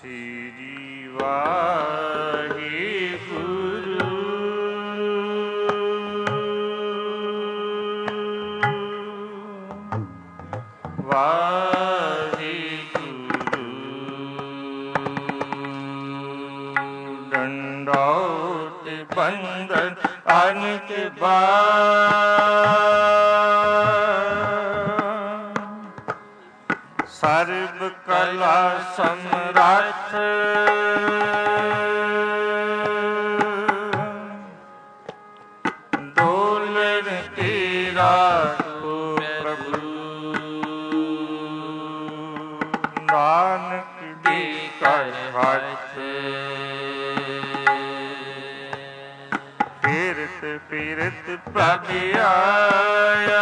ਸ੍ਰੀ ਵਾਹਿਗੁਰੂ। ਵਾਹਿਗੁਰੂ ਡੰਡੌਤ ਬੰਦਨ ਅਨਕ ਸਰਬ ਕਲਾ ਸਮਰੱਥ ਡੋਲਣ ਤੇਰਾ ਤੋ ਪ੍ਰਭੂ ਨਾਨਕ ਦੀ ਕਰ ਹੱਥ ਫਿਰਤ ਫਿਰਤ ਪ੍ਰਭ ਆਇਆ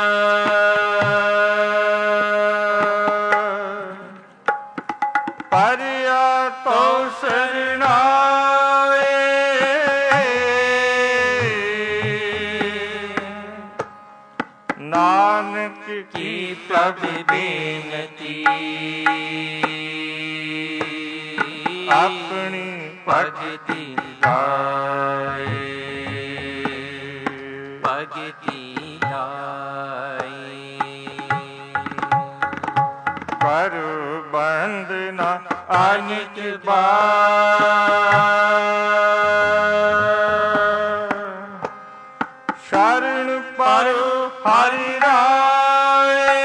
ਪਰਿਆ ਤੋ ਸਰਣਾਏ ਨਾਨਕ ਕੀ ਪ੍ਰਭ ਬੇਨਤੀ ਆਪਣੀ ਭਗਤੀ ਲਾਏ ਭਗਤੀ ਲਾਏ ਕਰ ਬੰਦਨਾ ਅਨਿਕ ਸ਼ਰਨ ਪਰੋ ਹਰਿ ਰਾਏ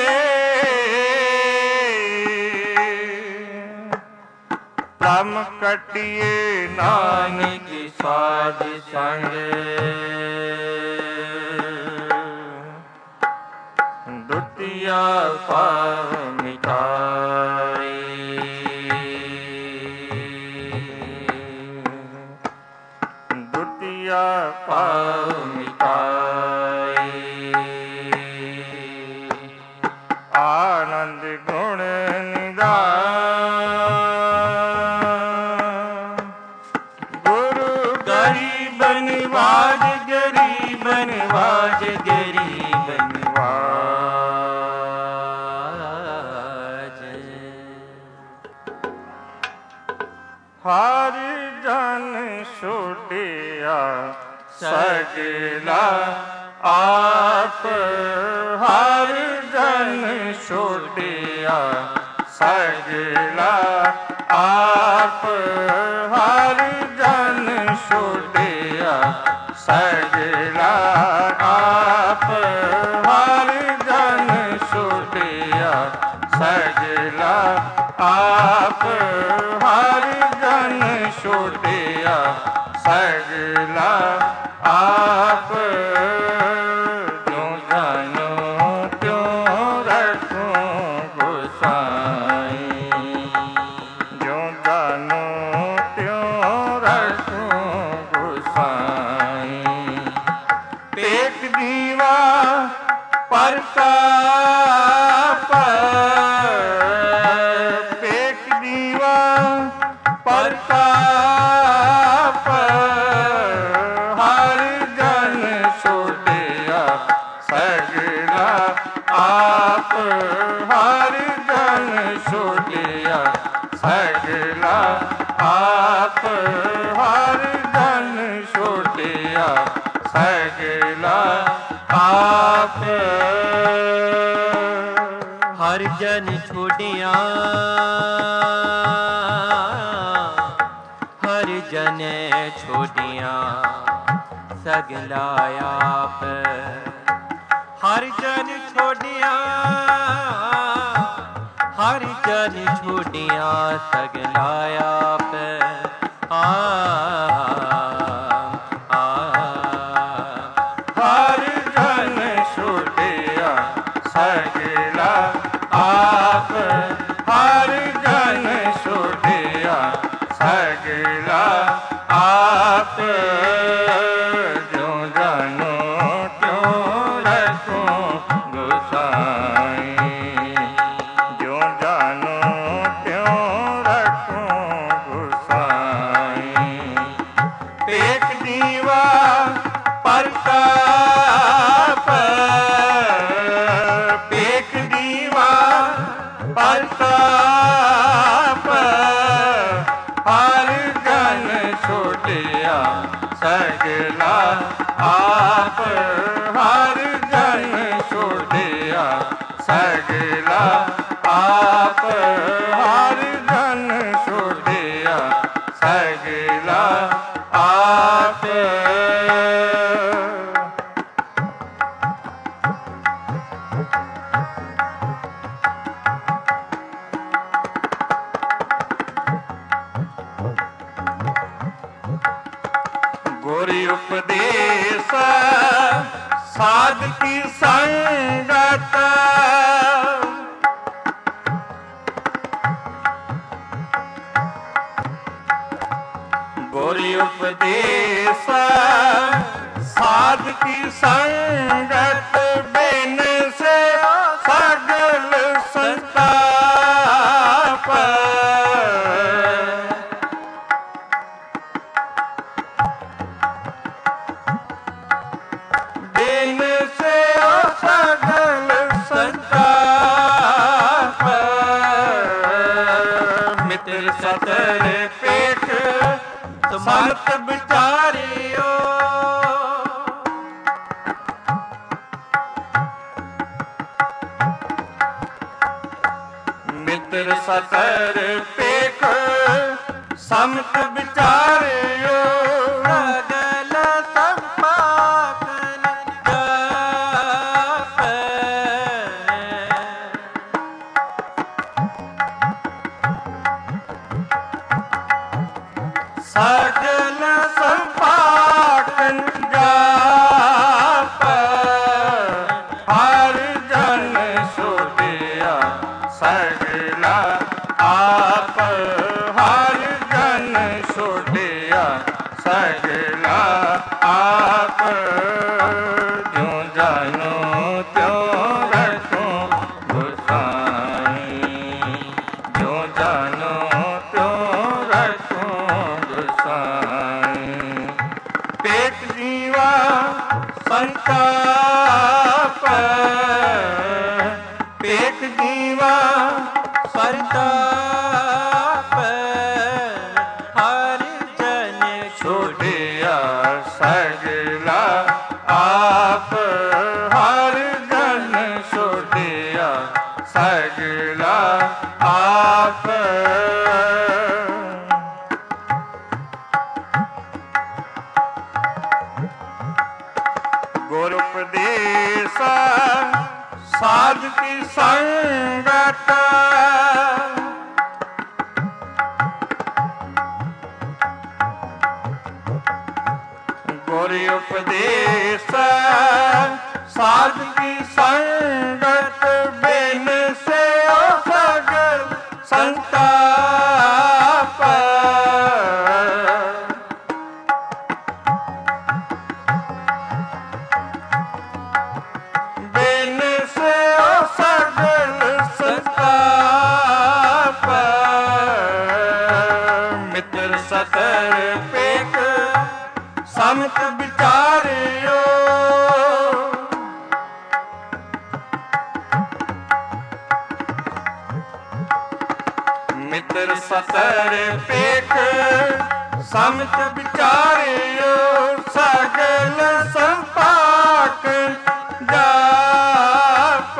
ਪ੍ਰਮ ਕਟਿਏ ਨਾਨਕ ਸਾਧ ਸੰਗ ਦੁਤੀਆ ਪਾਵ ਮਿਟਾਏ ਦੁਤੀਆ ਪਾਵ ਮਿਟਾਏ ਆਨੰਦ ਗੁਣ ਨਿਧਾਨ ਗੁਰੂ ਗਰੀਬ ਨਿਵਾਜ ਗਰੀਬ ਨਿਵਾਜ ਗਰੀਬ ਨਿਵਾਜ ਹਰਿ ਜਨ ਛੋਟਿਆ ਸਗਲਾ ਆਪ ਹਰਿ ਜਨ ਛੋਟਿਆ ਸਗਲਾ ਆਪ ਹਰਿ ਜਨ ਛੋਟਿਆ ਸਗਲਾ ਆਪ ਹਰਿ ਜਨ ਛੋਟਿਆ ਸਗਲਾ ਆਪ ਹਰਿ ਜਨ ਛੋਟਿਆ ਸਗਲਾ ਆਪ ਜੋ ਜਾਨੋ ਤਿਉ ਰਖੋ ਗੁਸਾਈ ਜੋ ਜਾਨੋ ਤਿਉ ਰਖੋ ਗੁਸਾਈ ਪੇਟ ਦੀਵਾ ਪ੍ਰਤਾਪ ਪੇਟ ਦੀਵਾ ਪ੍ਰਤਾਪ ਹਰਿ ਜਨ ਛੋਟਿਆ ਸਗਲਾ ਆਪ ਹਰਿ ਜਨ ਛੋਟਿਆ ਸਗਲਾ ਆਪ ਹਰਿ ਜਨ ਛੋਟਿਆ ਸਗਲਾ ਆਪ ਹਰਿ ਜਨ ਛੋਟਿਆ ਹਰਿ ਜਨ ਛੋਟਿਆ ਸਗਲਾ ਆਪ ਹਰਿ ਜਨ ਛੋਟਿਆ ਹਰਿ ਜਨ ਛੋਟਿਆ ਸਗਲਾ ਆਪ ਹਰਿ ਜਨ ਛੋਟਿਆ ਸਗਲਾ ਆਪ ਹਰਿ ਜਨ ਛੋਟਿਆ ਸਗਲਾ ਆਪ ਜੋ ਜਾਨੋ ਤਿਉ ਰਖੋ ਗੁਸਾਈ ਜੋ ਜਾਨੋ ਤਿਉ ਰਖੋ ਗੁਸਾਈ ਸਗਲਾ ਆਪ ਹਰ ਜਨ ਛੋੜਿਆ ਸਗਲਾ ਆਪ ਹਰ ਜਨ ਛੋੜਿਆ ਸਗਲਾ ਆਪ ਗੁਰ ਉਪਦੇਸ ਸਾਧ ਕੀ ਸੰਗਤ ਗੁਰ ਉਪਦੇਸ ਸਾਧ ਕੀ ਸੰਗਤ ਬਿਨ ਸੇ ਸਗਲ ਸੰਤਾਪ ਬਿਨ ਸੇ ਸਗਲ ਸੰਤਾਪ ਮਿੱਤਰ ਸਤਰ ਪੇਖ ਸਮਤ ਵਿਚਾਰਿਓ ਮਿੱਤਰ ਸਤਰ ਪੇਖ ਸਮਤ ਵਿਚਾਰਿਓ ਸਗਲ ਸੰਪਾਕਨ ਜਾਪ ਸਗਲ ਸੰਪਾਕਨ ਜਾਪ ਹਰ ਜਨ ਛੋੜਿਆ ਸਗਲਾ ਆਪ ਹਰ ਜਨ ਛੋੜਿਆ ਸਗਲਾ ਆਪ ਜਿਉ ਜਾਨੋ ਤਿਉ ਰਖੋ ਗੁਸਾਈ ਜਿਉ ਜਾਨੋ ਤਿਉ ਰਖੋ ਗੁਸਾਈ ਪੇਟ ਜੀਵਾ ਸੰਤਾਪ ਪੇਟ ਜੀਵਾ ਸੰਤਾਪ ਹਰ ਜਨ ਛੋੜਿਆ ਸਗਲਾ ਆਪ ਹਰ ਜਨ ਛੋੜਿਆ ਸਗਲਾ ਆਪ ਗੁਰ ਉਪਦੇਸ ਸਾਧ ਕੀ ਸੰਗਤ ਗੁਰ ਉਪਦੇਸ ਸਾਧ ਕੀ ਸੰਗਤ ਬਿਨ ਸੇ ਸਗਲ ਸੰਤਾਪ ਬਿਨ ਸੇ ਸਗਲ ਸੰਤਾਪ ਮਿੱਤਰ ਸਤਰ ਪੇਖ ਸਮਤ ਵਿਚਾਰਿਓ ਮਿੱਤਰ ਸਤਰ ਪੇਖ ਸਮਤ ਵਿਚਾਰਿਓ ਸਗਲ ਸੰਪਾਕ ਜਾਪ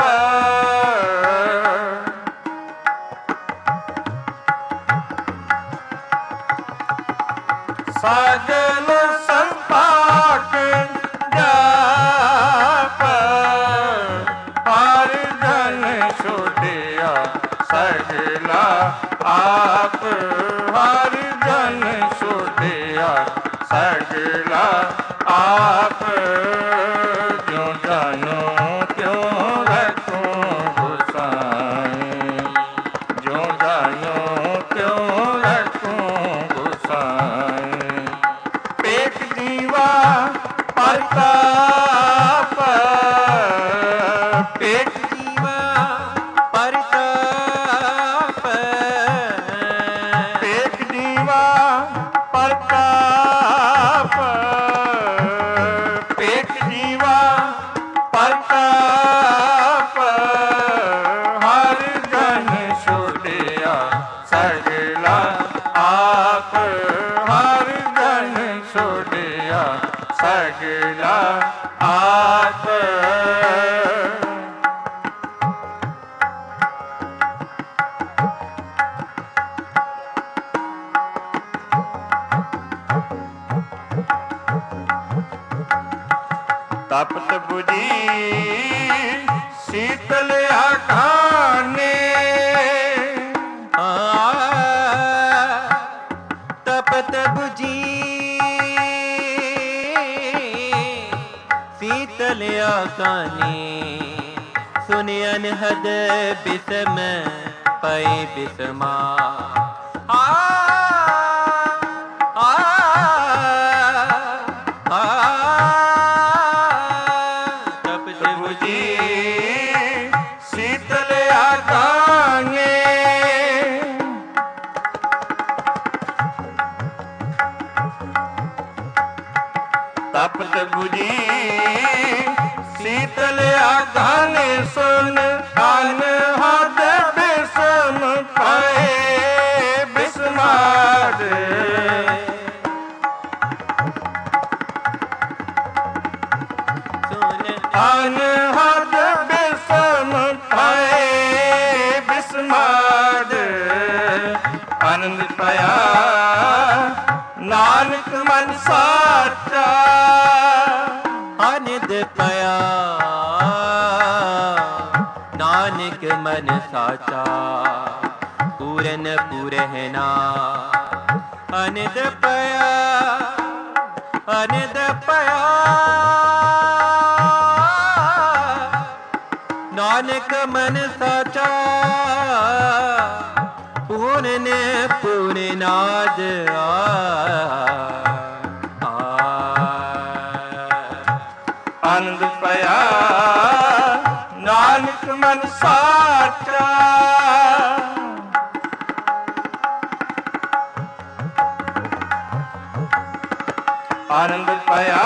ਸਗਲ ਸੰਪਾਕ ਜਾਪ ਹਰ ਜਨ ਛੋੜਿਆ ਸਗਲਾ ਆਪ ਹਰ ਜਨ ਛੋੜਿਆ ਸਗਲਾ ਆਪ ਜਿਉ ਜਾਨੋ ਤਿਉ ਰਖੋ ਗੁਸਾਈ ਜਿਉ ਜਾਨੋ ਤਿਉ ਰਖੋ ਗੁਸਾਈ ਪੇਖ ਜੀਵਾ ਪ੍ਰਤਾਪ ਪੇਖ ਜੀਵਾ ਪ੍ਰਤਾਪ ਪੇਖ ਜੀਵਾ ਪ੍ਰਤਾਪ ਆਪ। ਤਪਤ ਬੁਝੀ ਸੀਤਲ ਆਖਾਨੇ, ਤਪਤ ਬੁਝੀ ਸੀਤਲ ਆਖਾਨੇ, ਸੁਨ ਅਨਹਦ ਬਿਸਮ ਪਈ ਬਿਸਮਾ। ਤਪਤ ਬੁਝੀ ਸੀਤਲ ਆਗਾਨੇ, ਸੁਨ ਅਨਹਦ ਬਿਸਮ ਪਏ ਬਿਸਮਾਦ। ਅਨਹਦ ਬਿਸਮ ਪਏ ਬਿਸਮਾਦ। ਆਨੰਦ ਪਾਇਆ ਨਾਨਕ ਮਨ ਸਾਚਾ, ਆਨੰਦ ਪਾਇਆ ਨਾਨਕ ਮਨ ਸਾਚਾ, ਪੂਰਨ ਪੂਰਹਿਨਾ। ਆਨੰਦ ਪਾਇਆ ਆਨੰਦ ਪਾਇਆ ਨਾਨਕ ਮਨ ਸਾਚਾ, ਪੂਰਨ ਪੂਰਨਾਦ। ਆਨੰਦ ਪਾਇਆ ਨਾਨਕ ਮਨ ਸਾਚਾ, ਆਨੰਦ ਪਾਇਆ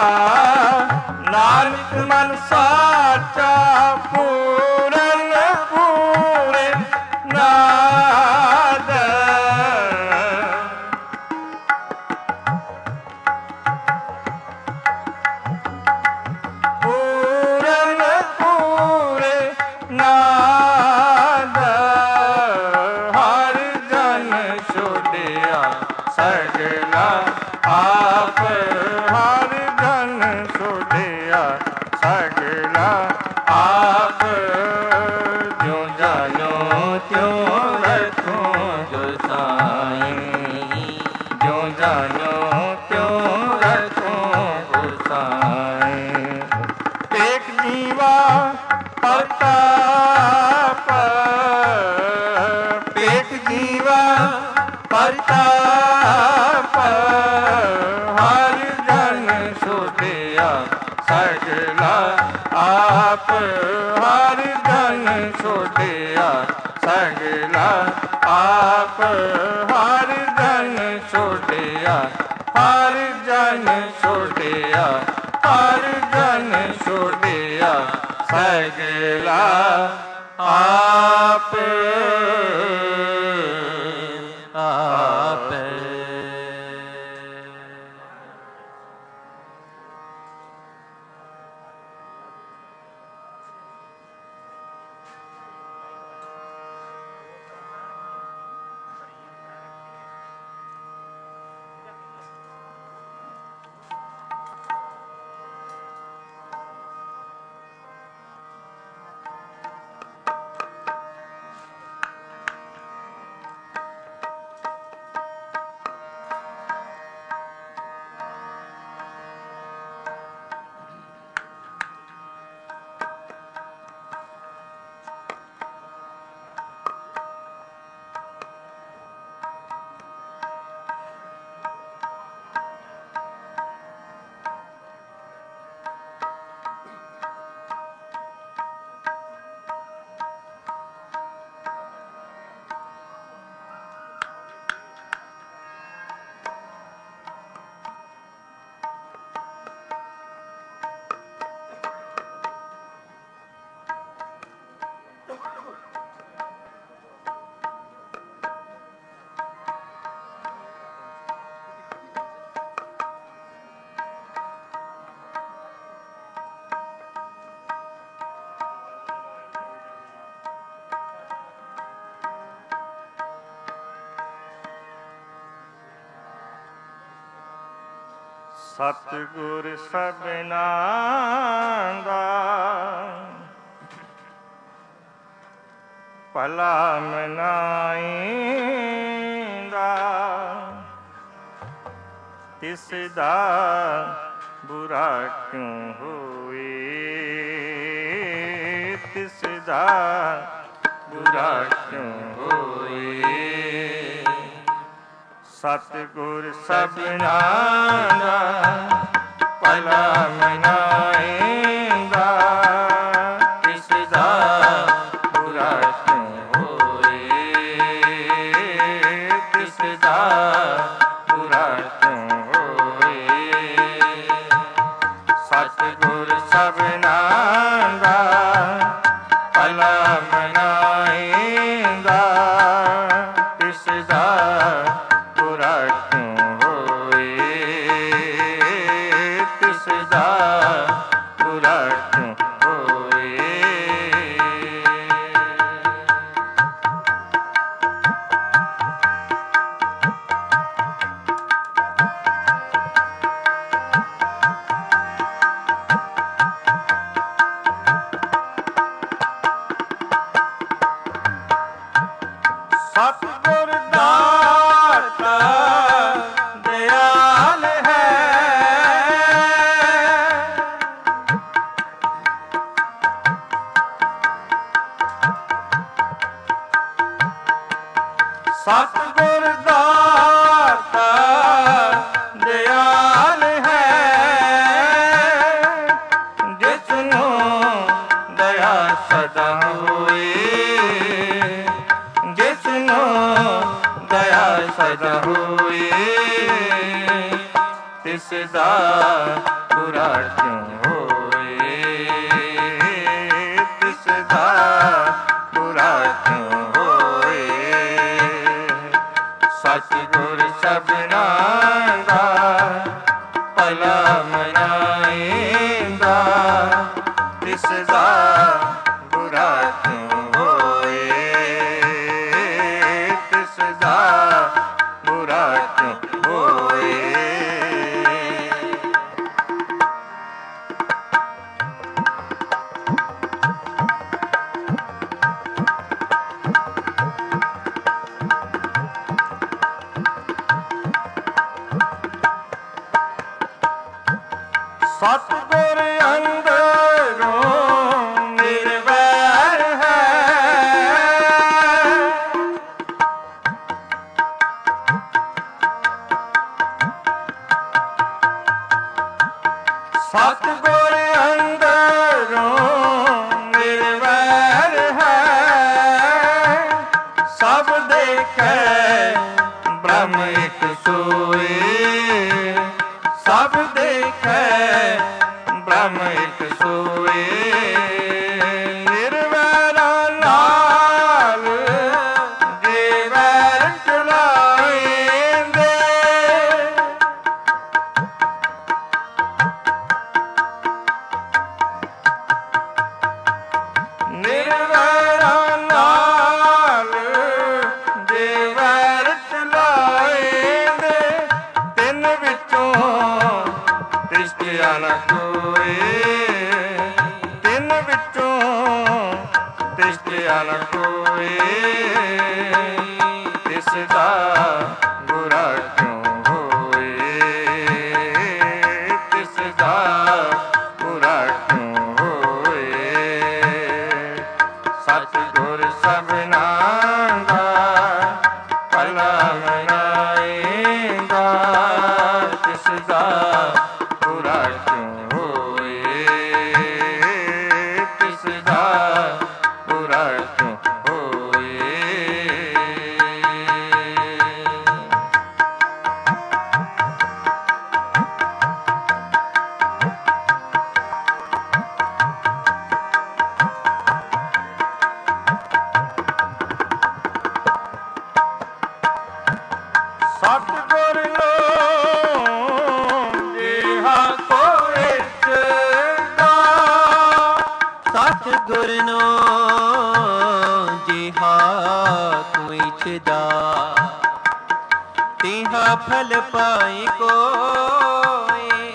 ਨਾਨਕ ਮਨ ਸਾਚਾ, ਪੂਰਨ ਪੂਰੇ ਨਾਦ। ਪੂਰਨ ਪੂਰੇ ਨਾਦ। ਹਰ ਜਨ ਛੋੜਿਆ ਸਗਲਾ ਆਪ, ਹਰ ਜਨ ਛੋੜਿਆ ਸਗਲਾ ਆਪ। ਜਿਉ ਜਾਨੋ ਤਿਉ ਰਖੋ ਗੁਸਾਈ, ਜਿਉ ਜਾਨੋ ਤਿਉ ਰਖੋ ਗੁਸਾਈ। ਏਕ ਜੀਵਾ ਪਰਤਾਪ, ਏਕ ਜੀਵਾ ਪਰਤਾਪ। ਹਰ ਜਨ ਛੋੜਿਆ ਸਗਲਾ ਆਪ, ਹਰ ਜਨ ਛੋੜਿਆ ਸਗਲਾ ਆਪ। ਹਰ ਜਨ ਛੋੜਿਆ, ਹਰ ਜਨ ਛੋੜਿਆ, ਹਰ ਜਨ ਛੋੜਿਆ ਸਗਲਾ ਆਪ। ਆਪ ਸਤਿਗੁਰ ਸਭਨਾ ਦਾ ਭਲਾ ਮਨਾਈਂਦਾ, ਤਿਸ ਦਾ ਬੁਰਾ ਕਿਉਂ ਹੋਏ, ਤਿਸ ਦਾ ਬੁਰਾ ਕਿਉਂ ਹੋਏ। ਸਤਿਗੁਰ ਸਭਨਾ ਦਾ ਭਲਾ ਮਨਾਈਂਦਾ, ਤਿਸ ਦਾ ਬੁਰਾ ਕਿਉਂ ਹੋਏ, ਤਿਸ ਦਾ ਬੁਰਾ ਕਿਉਂ ਹੋਏ। ਸਤਿਗੁਰ ਸਭਨਾ ਦਾ ਭਲਾ ਮਨਾਈਂਦਾ, ਤਿਸ ਦਾ ਬੁਰਾ ਕਿਉਂ ਹੋਏ, ਤਿਸ ਦਾ ਬੁਰਾ ਕਿਉਂ ਹੋਏ। ਸਤਿਗੁਰ ਦਾਤਾ ਦਿਆਲ ਹੈ, ਸਤਿਗੁਰ ਦਾਤਾ ਦਿਆਲ ਹੈ, ਜਿਸ ਨੂੰ ਦਇਆ ਸਦਾ ਹੋਏ, ਜਿਸ ਨੂੰ ਦਇਆ ਸਦਾ ਹੋਏ, ਤਿਸ ਦਾ ਬੁਰਾ ਕਿਉਂ ਹੋਏ, ਤਿਸ ਦਾ ਬੁਰਾ ਕਿਉਂ ਹੋਏ। ਸਤਿਗੁਰ ਸਭਨਾ ਦਾ ਭਲਾ ਮਨਾਈਂਦਾ, ਤਿਸ ਦਾ ਬੁਰਾ ਕਿਉਂ ਹੋਏ, ਤਿਸ ਦਾ ਬੁਰਾ ਕਿਉਂ ਹੋਏ। ਸਤਿਗੁਰ ਅੰਦਰੋਂ ਨਿਰਵੈਰ ਹੈ, ਸਤਿਗੁਰ ਅੰਦਰੋਂ ਨਿਰਵੈਰ ਹੈ, ਸਭ ਦੇਖੈ ਬ੍ਰਹਮ ਇਕ ਸੋਏ, ਸਭ ਦੇਖੈ ਬ੍ਰਹਮ ਇਕ ਸੋਏ। ਨਿਰਵੈਰਾਂ ਨਾਲ ਜੇ ਵੈਰ ਚਲਾਈਂਦੇ, ਨਿਰਵੈਰਾਂ ਨਾਲ ਜੇ ਵੈਰ ਚਲਾਈਂਦੇ, ਤਿੰਨ ਵਿੱਚੋਂ ਤ੍ਰਿਸ਼ਟਿਆ ਨ ਕੋਏ, ਤਿੰਨ ਵਿੱਚੋਂ ਤ੍ਰਿਸ਼ਟਿਆ ਨ ਕੋਏ, ਤਿਸ ਦਾ ਬੁਰਾ ਕਿਉਂ ਹੋਏ, ਤਿਸ ਦਾ ਬੁਰਾ ਕਿਉਂ ਹੋਏ। ਸਤਿਗੁਰ ਸਭਨਾ ਦਾ ਭਲਾ ਮਨਾਈਂਦਾ, ਤਿਸ ਦਾ ਬੁਰਾ ਕਿਉਂ ਹੋਏ, ਤਿਸ ਦਾ ਬੁਰਾ ਕਿਉਂ ਹੋਏ। ਸਤਿਗੁਰ ਨੂੰ ਜਿਹਾ ਕੋਈ ਚਦਾ, ਸਤਿਗੁਰ ਨੂੰ ਜਿਹਾ ਕੋਈ ਛਦਾ, ਤਿਹਾ ਫਲ ਪਾਈ ਕੋਈ,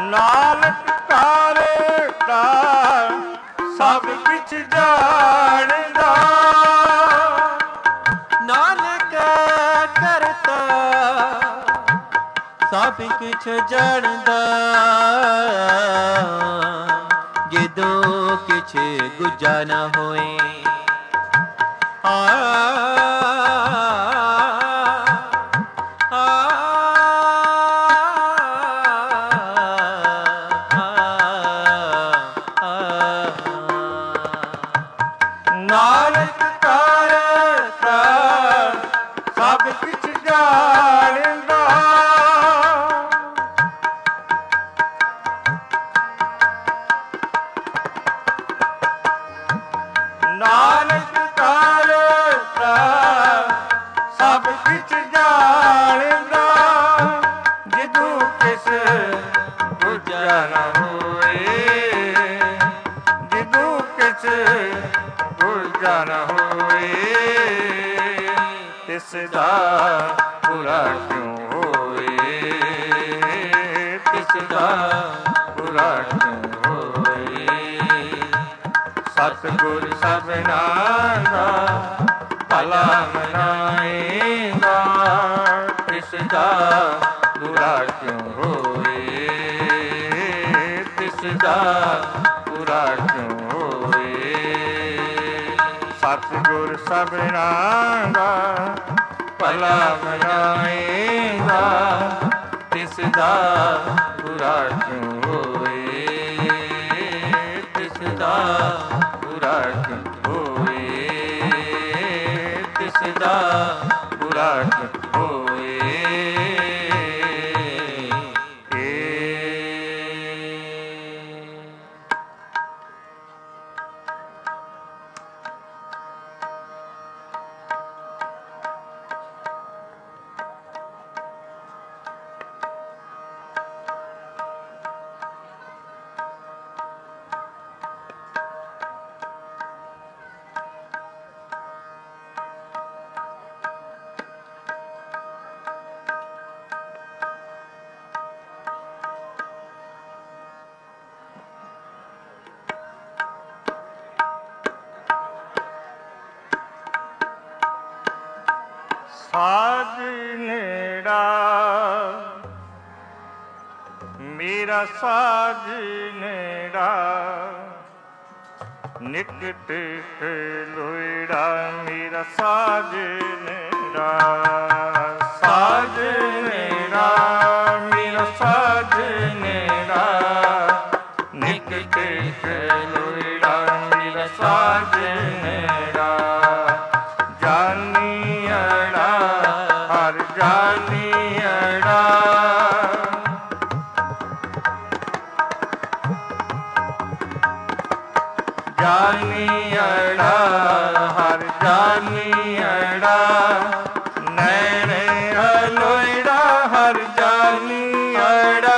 ਨਾਨਕ ਕਰਤਾ ਸਭ ਕਿਛ ਜਾਣਦਾ। ਨਾਨਕ ਕਰਤਾ ਸਭ ਕਿਛ ਜਾਣਦਾ। ਜਦੋਂ ਕਿਛ ਗੁੱਜਾ ਨਾ ਹੋਏ ਨਾਨਕ ਕਰਤਾ ਸਭ ਕਿਛ ਜਾਣਦਾ। ਨਾਨਕ ਕਰਤਾ ਸਭ ਕਿਛ ਜਾਣਦਾ। ਜਿਦੋਂ ਕਿਸ ਗੁੱਜਾ ਨਾ ਹੋਏ, ਜਿਦੋਂ ਕਿਛ ਗੁੱਜਾ ਨਾ ਹੋਏ, ਤਿਸ ਦਾ ਬੁਰਾ ਕਿਉਂ ਹੋਏ, ਤਿਸ ਦਾ ਬੁਰਾ ਕਿਉਂ ਹੋਏ। ਸਤਿਗੁਰ ਸਭਨਾ ਦਾ ਭਲਾ ਮਨਾਏਗਾ, ਤਿਸ ਦਾ ਬੁਰਾ ਕਿਉਂ ਹੋਏ, ਤਿਸ ਦਾ ਬੁਰਾ ਕਿਉਂ ਹੋਏ। ਸਤਿਗੁਰ ਸਭਨਾ ਦਾ ਭਲਾ ਮਨਾਏਗਾ, ਤਿਸ ਦਾ ਬੁਰਾ ਕਿਉਂ ਹੋਏ, ਤਿਸ ਦਾ ਬੁਰਾ ਕਿਉਂ ਹੋਏ, ਤਿਸ ਦਾ ਬੁਰਾ ਕਿਉਂ ਹੋਏ। ਸਾਜ ਨੇੜਾ ਮੇਰਾ ਸਾਜ ਨੇੜਾ, ਨਿਕਟ ਲੋਇੜਾ ਮੇਰਾ ਸਾਜ ਨੇੜਾ। ਸਾਜ ਨੇੜਾ ਮੇਰਾ ਸਾਜ ਨੇੜਾ, ਨਿਕਟ ਲੋਇੜਾ ਮੇਰਾ ਸਾਜ ਨੇੜਾ। ਜਾਨੀਅੜਾ ਹਰ ਜਾਨੀਅੜਾ, ਜਾਨੀਅੜਾ ਹਰ ਜਾਨੀਅੜਾ। ਨੈਣੇ ਅਲੋਇੜਾ ਹਰ ਜਾਨੀਅੜਾ,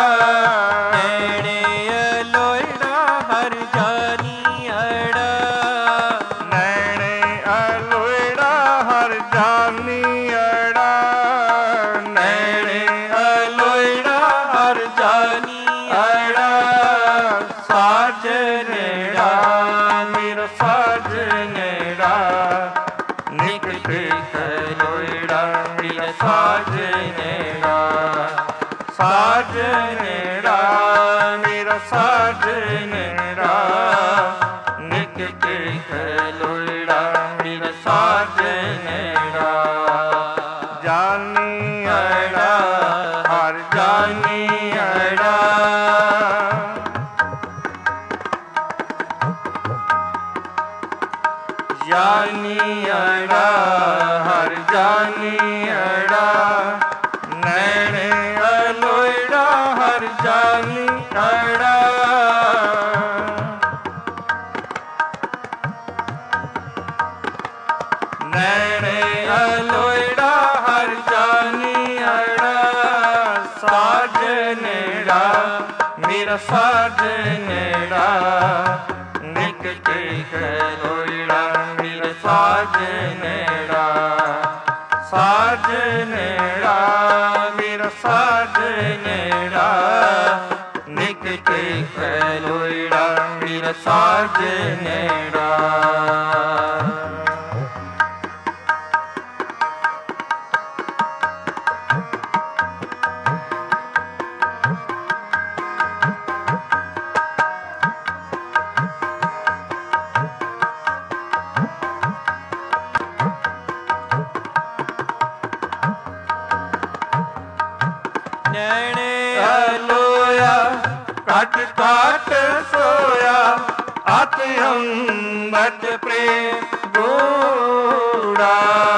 ਨੈਣੇ ਅਲੋਇੜਾ ਹਰ ਜਾਨੀਅੜਾ। ਨੈਣੇ ਅਲੋਇੜਾ ਹਰ ਜਾਨੀਅੜਾ, ਨੈਣੇ ਅਲੋਇੜਾ ਹਰ ਜਾਨੀਅੜਾ। ਸਾਜ ਨੇੜਾ ਮੇਰਾ ਸਾਜ ਨੇੜਾ, ਨਿਕਟ ਲੋਇੜਾ ਮੇਰਾ ਸਾਜ ਨੇੜਾ। ਸਾਜ ਨੇੜਾ ਮੇਰਾ ਸਾਜ ਨੇੜਾ, ਨਿਕਟ ਲੋਇੜਾ ਮੇਰਾ ਸਾਜ ਨੇੜਾ। ਜਾਨੀਅੜਾ ਹਰ ਜਾਨੀਅੜਾ, ਜਾਨੀਅੜਾ ਹਰ ਜਾਨੀਅੜਾ। ਨੈਣੇ ਅਲੋਇੜਾ ਹਰ ਜਾਨੀਅੜਾ, ਨੈਣੇ ਅਲੋਇੜਾ ਹਰ ਜਾਨੀਅੜਾ। ਸਾਜ ਨੇੜਾ ਮੇਰਾ ਸਾਜ ਨੇੜਾ, ਨਿਕਟ ਲੋਇੜਾ ਮੇਰਾ ਸਾਜ ਨੇੜਾ। ਸਾਜ ਨੇੜਾ ਮੇਰਾ ਸਾਜ ਨੇੜਾ, ਨਿਕ ਲੋਇੜਾ ਮੇਰਾ ਸਾਜਨੜਾ। ਘਟ ਘਟ ਸੋਇਆ ਅਤ ਅੰਮ੍ਰਿਤ ਪ੍ਰੇਮ ਗੂੜਾ।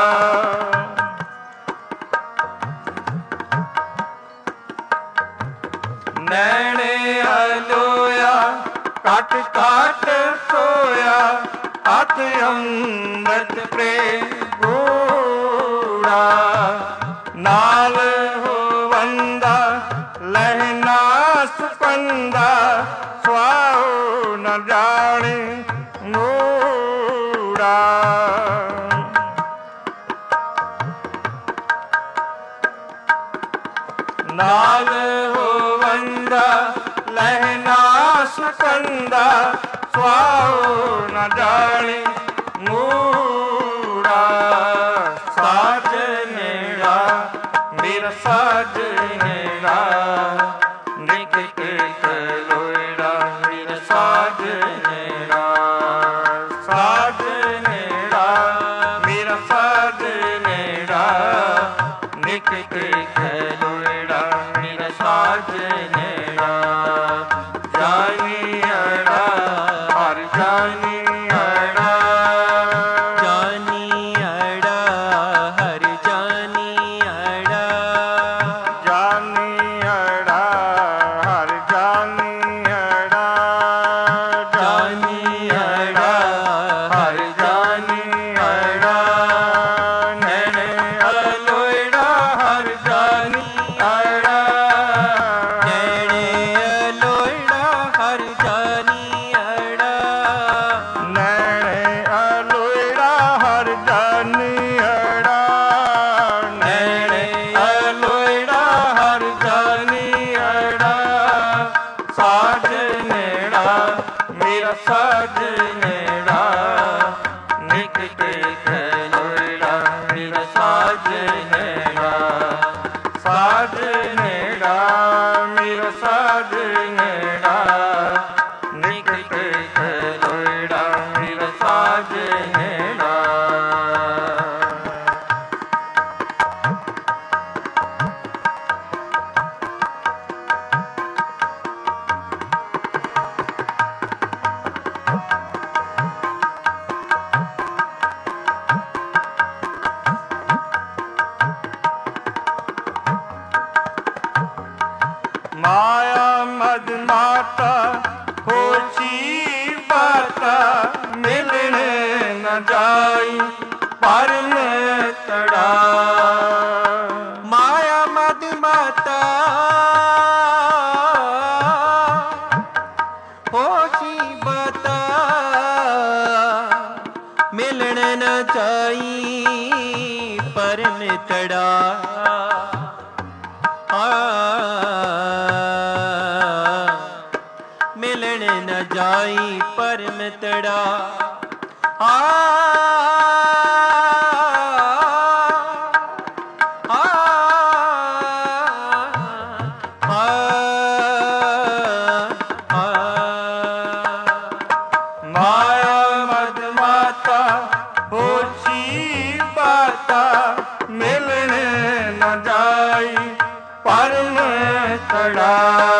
ਨੈਣੇ ਅਲੋਇਆ ਘਟ ਘਟ ਸੋਇਆ ਅਤ ਅੰਮ੍ਰਿਤ ਪ੍ਰੇਮ ਗੂੜਾ। ਨਾਲ ਹੋਵੰਦਾ ਲਹਿਣਾ ਸੁਕੰਦਾ ਸੁਆਉ ਨ ਜਾਣੇ ਮੂੜਾ। ਨਾਲ ਹੋਵੰਦਾ ਲਹਿਣਾ ਸੁਕੰਦਾ ਸੁਆਉ ਨ ਜਾਣੇ ਮੂੜਾ। ਸਾਜਨੜਾ ਮੇਰਾ ਸਾਜਨੜਾ ਨਿਕ ਲੋਇੜਾ ਮੇਰਾ ਸਾਜਨੜਾ। ਸਾਜਨੜਾ ਮੇਰਾ ਸਾਜਨੜਾ ਨਿਕ ਲੋਇੜਾ ਮੇਰਾ ਸਾਜਨੜਾ। ਜਾਨੀ ਅੜਾ ਹਰ ਜਾਨੀ ਅੜਾ। ਜਾਨੀ ਅੜਾ ਹਰ ਜਾਨੀ ਅੜਾ। ਜਾਨੀ ਅੜਾ ਹਰ ਜਾਨੀ ਅੜਾ। ਜਾਨੀ ਅੜਾ ਹਰ ਜਾਨੀ ਅੜਾ। ਨੈਣੇ ਅਲੋਇੜਾ ਹਰ ਜਾਨੀ ਅੜਾ। ਨੈਣੇ ਅਲੋਇੜਾ ਹਰ ਜਾਨੀ ਅੜਾ। ਨੈਣੇ ਅਲੋਇੜਾ ਹਰ ਜਾਨੀ ਅੜਾ। ਨੈਣੇ ਅਲੋਇੜਾ ਹਰ ਜਾਨੀ ਅੜਾ। ਸਾਜਨੜਾ ਮੇਰਾ ਸਾਜਨੜਾ ਨਿਕ ਲੋਇੜਾ ਮੇਰਾ ਸਾਜਨੜਾ। ਸਾਜਨੜਾ ਮੇਰਾ ਸਾਜਨੜਾ ਨਿਕ ਲੋਇੜਾ ਮੇਰਾ ਸਾਜਨੜਾ। ਮਾਇਆ ਮਦ ਮਾਤਾ ਹੋਸ਼ੀ ਬਾਤਾ ਮਿਲਣ ਨ ਜਾਈ ਪਰਮ ਤੜਾ। ਮਾਇਆ ਮਦ ਮਾਤਾ ਹੋਸ਼ੀ ਬਤਾ ਮਿਲਣ ਨ ਚਾਈ ਪਰਮ ਤੜਾ। ਮਿਲਣ ਨ ਜਾਈ ਪਰਮ ਤੜਾ। ਮਾਇਆ ਮਦ ਮਾਤਾ ਹੋਸ਼ੀ ਬਾਤਾ ਮਿਲਣ ਨ ਜਾਈ ਪਰਮ ਤੜਾ।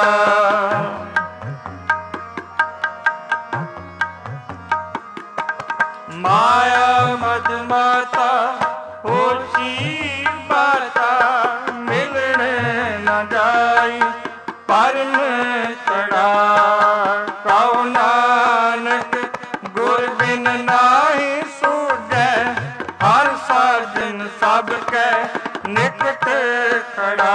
ਮਾਇਆ ਮਦ ਮਾਤਾ ਹੋਸ਼ੀ ਬਾਤਾ ਮਿਲਣ ਨ ਜਾਈ ਪਰਮ ਤੜਾ। ਕਉ ਨਾਨਕ ਗੁਰ ਬਿਨ ਨਾਹੀ ਸੂਝੈ ਹਰ ਸਾਜਨ ਸਭ ਕੈ ਨਿਕਟ ਖੜਾ।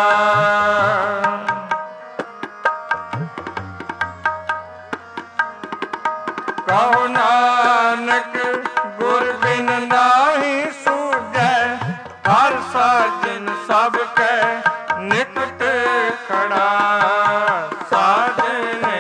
ਕਉ ਨਾਨਕ ਗੁਰ ਬਿਨ ਨਾਹੀ ਸੂਝੈ ਹਰ ਸਾਜਨ ਸਭ ਕੈ ਨਿਕਟ ਖੜਾ। ਸਾਜਨ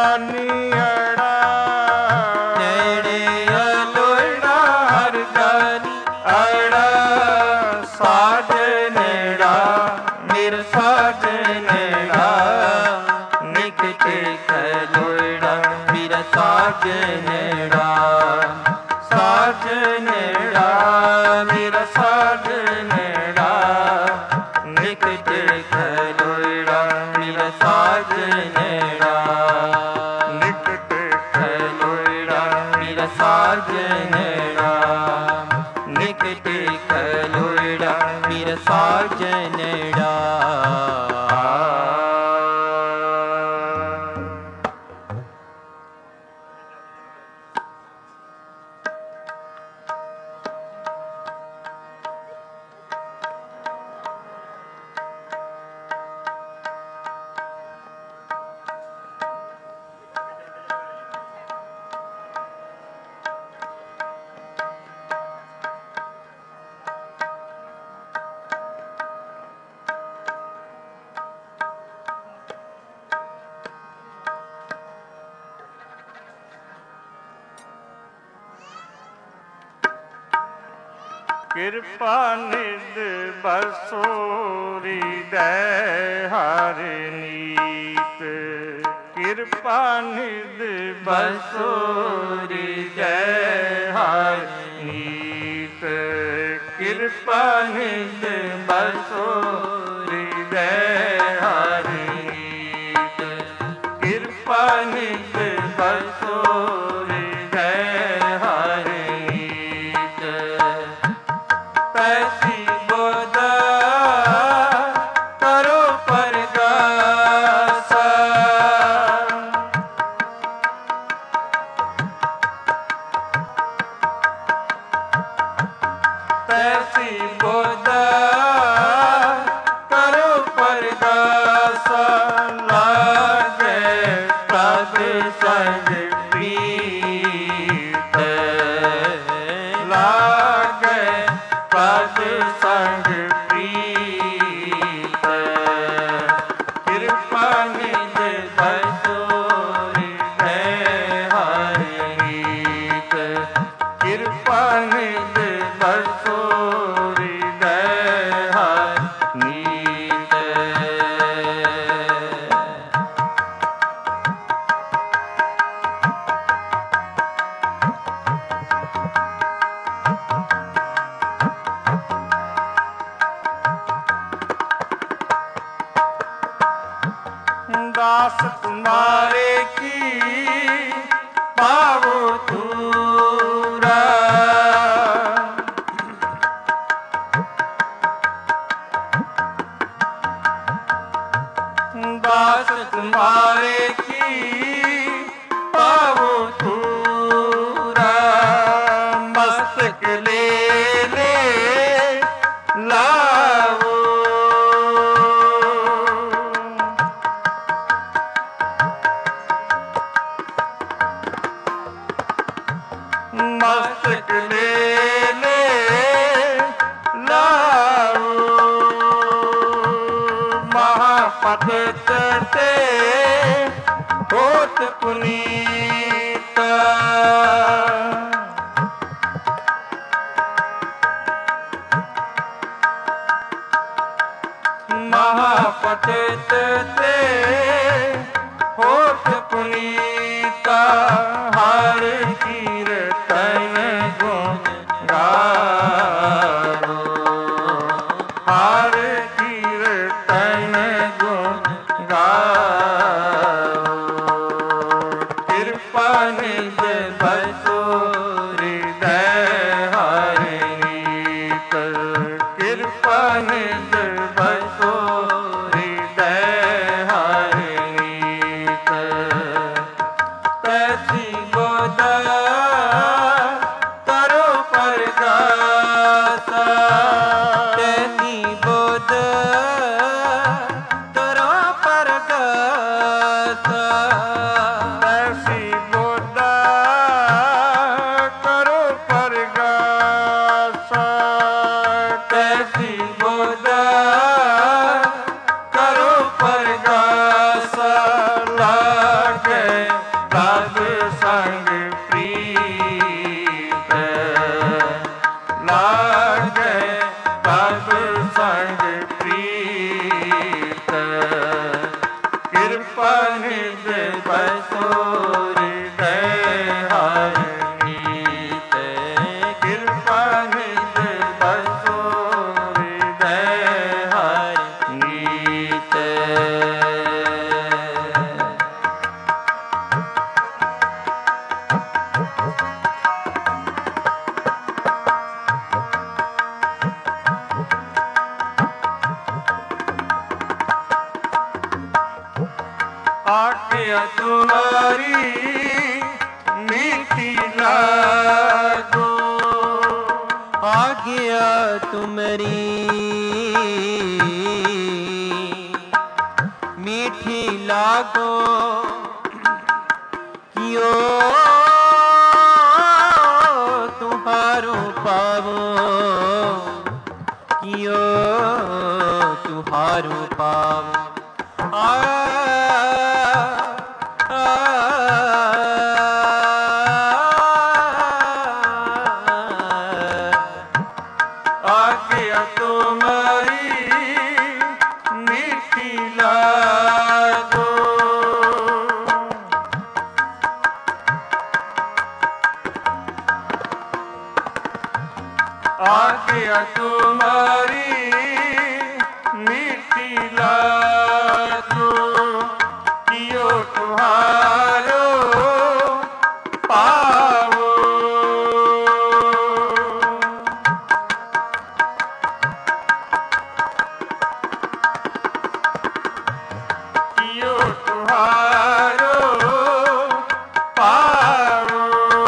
ਜਾਨੀੜਾ ਨੇੜੇ ਅਲੋੜਾ ਹਰ ਜਾਨੀ ਅੜਾ ਸਾਜਨੜਾ ਮੇਰਾ ਸਾਜਨੜਾ ਨਿਕਟੇ ਖਲੋੜਾ ਮੇਰਾ ਸਾਜਨੜਾ ਸਾਜਨੜਾ ਮੇਰਾ ਸਾਜਨੜਾ ਨਿਕਟੇ ਖਲੋੜਾ ਮੇਰਾ ਸਾਜਨੜਾ ਨਿਕਟ ਖਲੋੜਾ ਮੇਰਾ ਸਾਜਨੜਾ ਨਿਕਟੇ ਖਲੋੜਾ ਮੇਰਾ ਸਾਜਨੜਾ ਕਿਰਪਾ ਨਿਧ ਬਸੋਰੀ ਦੈ ਹਰ ਨੀਤ ਕਿਰਪਾ ਨਿਧ ਬਸੋਰੀ ਦੈ ਹਰ ਨੀਤ ਕਿਰਪਾ ਨਿਧ ਬਸੋਰੀ ਦੈ ਹਰ ਨੀਤ ਕਿਰਪਾ ਨਿਧ ਬਸੋਰੀ ਦੈ ਹਰ ਨੀਤ ਪੈਸੀ ਬੋਧ ਕਰੋ ਪਰਗਾਸ ਪੈਸੀ ਬੋਧ ਕਰੋ ਪਰਗਾਸ ਲਾਗੇ ਪ੍ਰਭ ਸੰਗ ਪ੍ਰੀਤ ਲਾਗੇ ਪ੍ਰਭ ਸੰਗ ਪ੍ਰੀਤ ਕਿਰਪਾ ਨਿਧ ਬਸੋਰੀ ਦੈ ਹਰ ਨੀਤ ਕਿਰਪਾ ਨਿਧ ਬਸੋਰੀ ਦੈ ਹਰ ਨੀਤ दास तुम्हारे की पावो तूरा दास तुम्हारे की पावो तूरा मस्तक ले ले लावो मस्तक ले ले लाओ महापतित ते होत पुनीत महापतित ते होत पुनीता हर कीर्तन गुण गाओ हर कीर्तन गुण गाओ कृपा निध बसोरी दੈ हर नीत कृपा निध बसोरी दੈ हर नीत तैसी बोध करो परगास ਤੈਸੀ ਬੋਧ ਕਰੋ ਪਰਗਾਸ तैसी बोध तुम्हारी मीठी लागो, आज्ञा तुम्हारी मीठी लागो, कियो तुम्हारो पावो, कियो तुम्हारो पावो। आज्ञा तुम्हारी मीठी लागो, आज्ञा तुम्हारी मीठी लागो, कियो तुम्हारो पावो। कियो तुम्हारो पावो,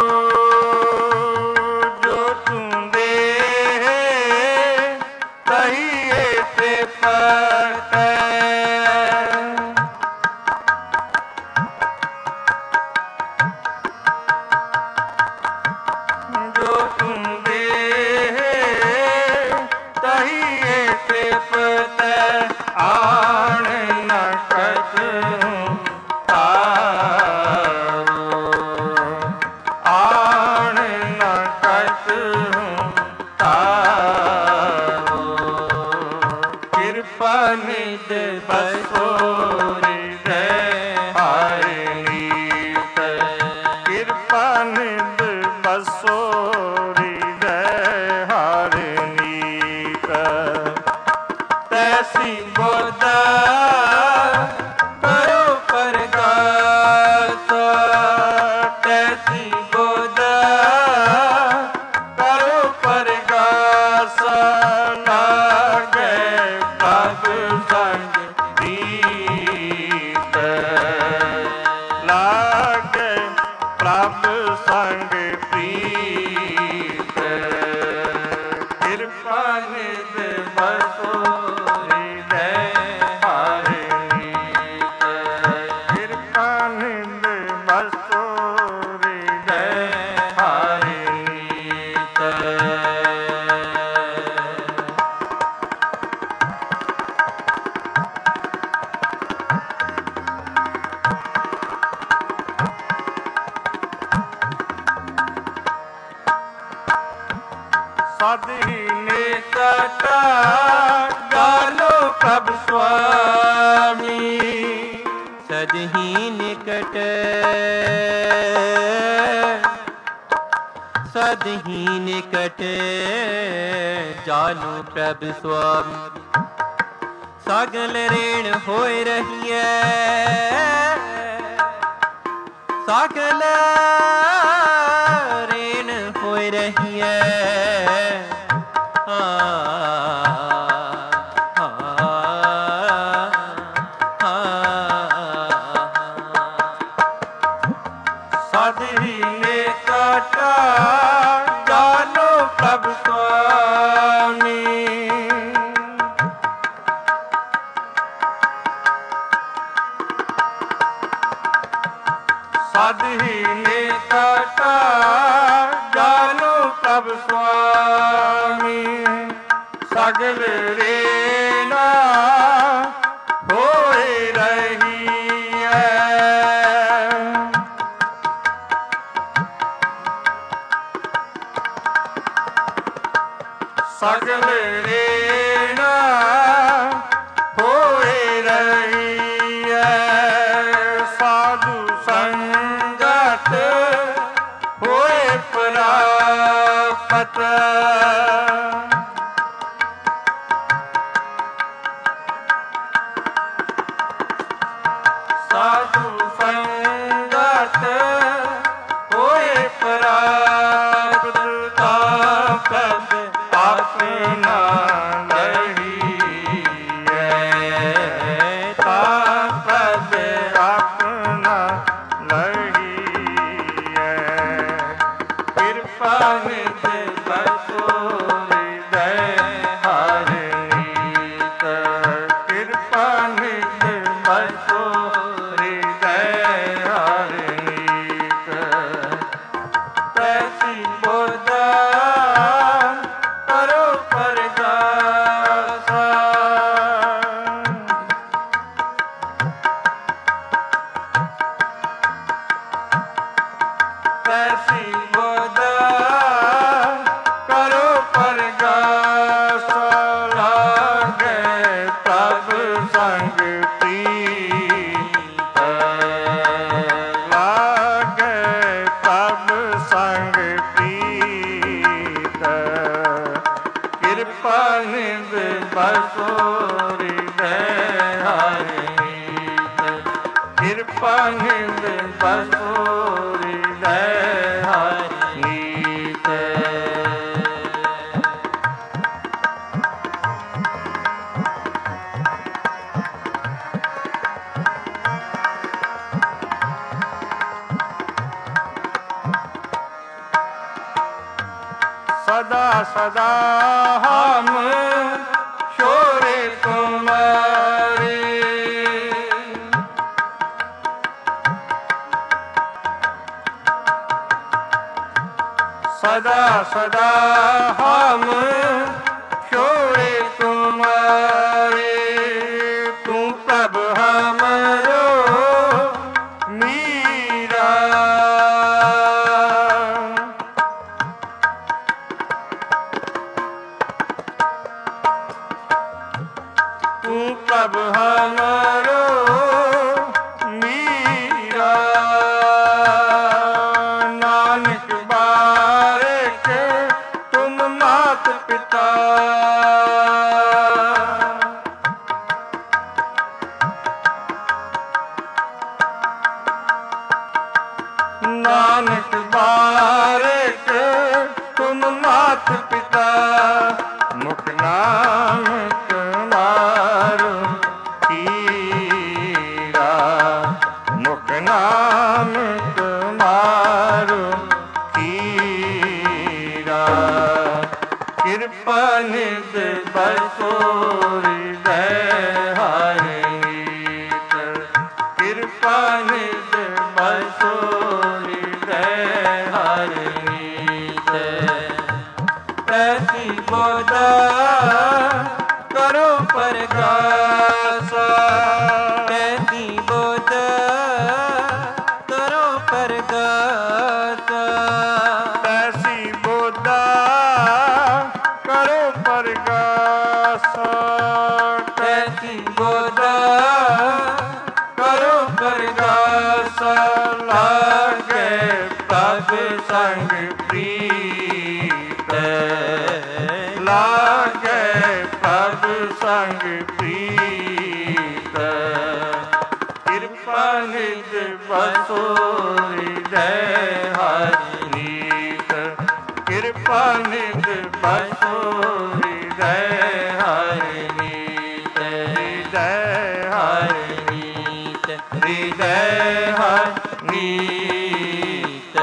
जो तुम दे कहिए से पते, जो तुम दे कहिए से पते, आण न सकूं तारो, आण न सकूं तारो, कृपा निध बसोरी हारिणीत, कृपा निध बसोरी हारिणीत, तैसी बोधा करो परगासा, तैसी बोधा करो परगासा, लागे प्रभु संग प्रीत, लागे प्रभु संग प्रीत, कृपा निध बसोरी हारिणीत, कृपा निध बसोरी हारिणीत। सदहीने कटा गालो कब स्वामी, सदही निकट सदही निकट जानो प्रभु स्वामी, सगल ऋण होए रहिए, सगल ऋण होए रहिए, सदहीने काटा जानो प्रभु स्वामी, सदहीने काटा जानो प्रभु स्वामी, सगल रेना होए रही है, सगल रेना होए रही है, साधु संगत होए प्राप्त, साधु संगत होए प्राप्त, तापद अपना नहीं है, तापद अपना नहीं ਤੈਸੀ ਬੋਧ ਕਰੋ ਪਰਗਾਸ ਲਾਗੇ ਪ੍ਰਭ ਸੰਗ ਪ੍ਰੀਤ ਲਾਗੇ ਪ੍ਰਭ ਸੰਗ ਪ੍ਰੀਤ ਕਿਰਪਾ ਨਿਧ ਬਸੋਰੀ ਕਿਰਪਾ ਨਿਧ ਬਸੋਰੀ ਦੇ ਹਰਿ ਨੀਤ ਸਦਾ ਸਦਾ ਹਮ ਸ਼ੋਰੇ ਤੁਮਾਰੇ सदा सदा हम शोरे तुम्हारे तू प्रभ हमरो मीरा तू प्रभ हमरो मीरा नानक पिता नानक बारिक तुम मात पिता मुख नाम तुम्हारो हीरा मुख नाम तुम्हारो हीरा किरपा निध बसोरी दे हरि नीत किरपा निध बसोरी दे हरि नीत तैसी बोध करो परगास तैसी बोध करो परगास तैसी बोध करो परगास तैसी बोध करो परगास लागे प्रभ संग प्रीत लागे प्रभ संग प्रीत कृपा निध बसोरी दे हरि नीत कृपा निध बसोरी हृदय हरि नीत हृदय हरि नीत हृदय हरि नीत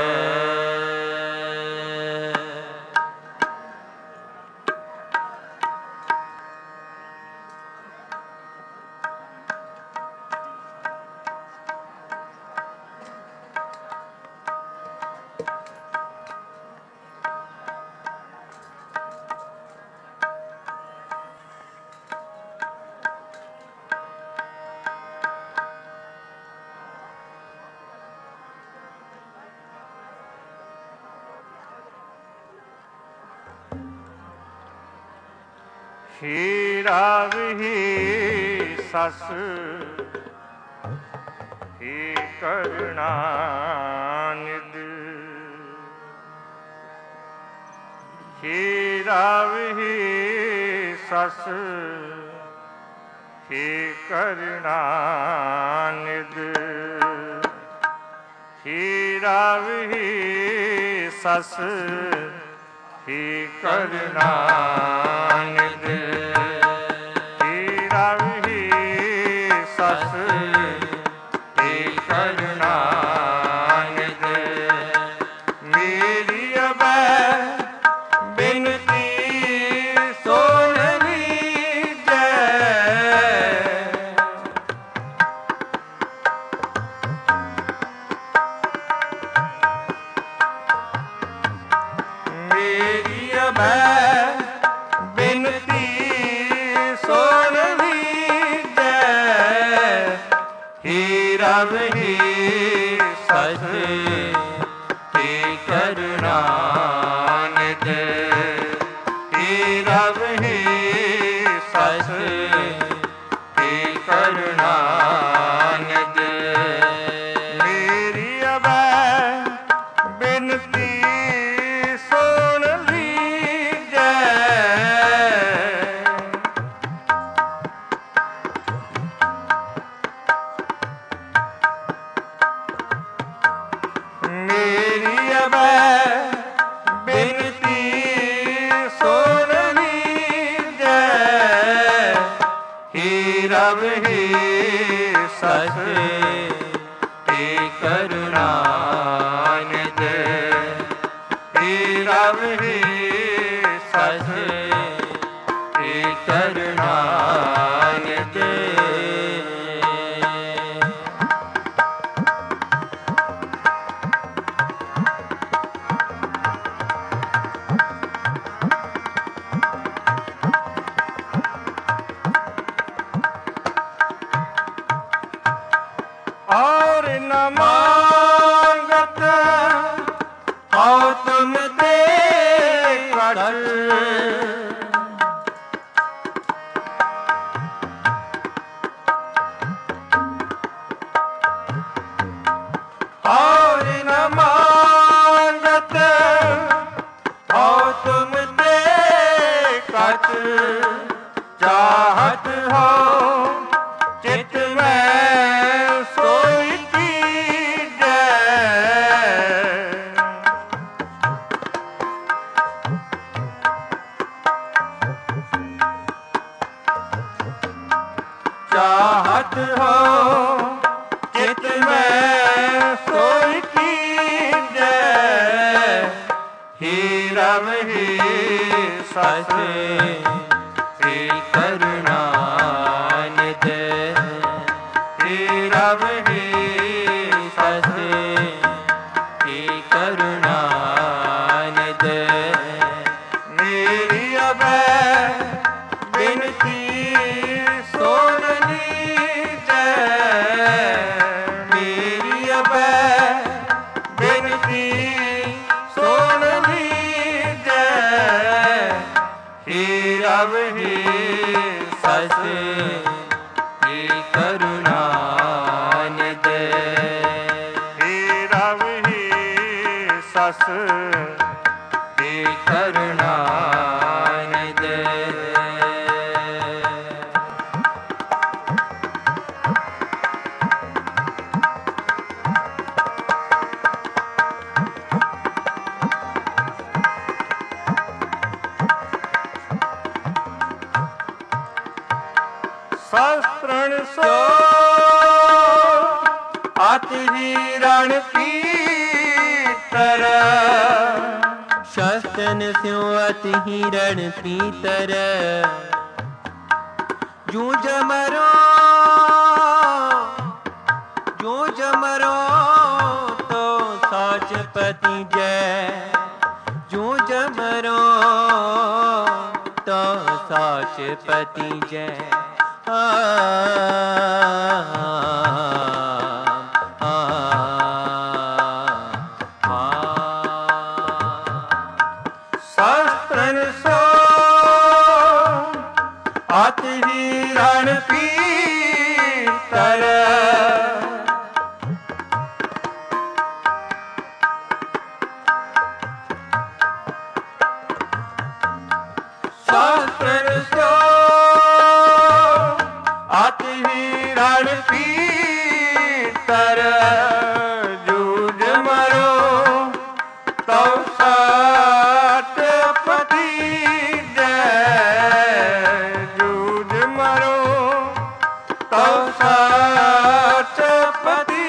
ਹੀਰਾ ਵੀ ਸਸ ਹੀ ਕਰਣਾ ਨਿਦ ਹੀਰਾ ਵੀ ਸਸ ਹੀ ਕਰਣਾ ਨਿਦ ਹੀਰਾ ਵੀ ਸਸ ਹੀ ਕਰਨਾ ਨਿਦ ਹੀਰਾ ਵੀ ਸਸ ਹੀ ਕਰਨਾ ਨਿਦ ਮੇਰੀ ਅਬੈ ਬਿਨਤੀ ਸੁਣ ਲੀਜੈ ਮੇਰੀ ਅਬੈ ਬਿਨਤੀ ਸੁਣ ਲੀਜੈ ਹੀਰਾ ਵੀ ਸਸ ਰਵ ਹੀ ਸਸ हे करुणा निध हे रव ही सस हे करुणा निध मेरी अबै बिनती सोन लीजै मेरी अबै बिनती सोन लीजै हे रव ही सस हे करुणा निध हे रव ही सस हे करुणा निध शास्त्रन सो अति रण पीतर शस्त्रन स्यो अति हिरण पीतर जू जमरो तो साच पति जय जू जमरो तो साच पति जय शास्त्रन सो अति रण पीतर शास्त्रन सो अति रण पीतर जूझ मरो तो सात पति जय जूझ मरो तो सात पति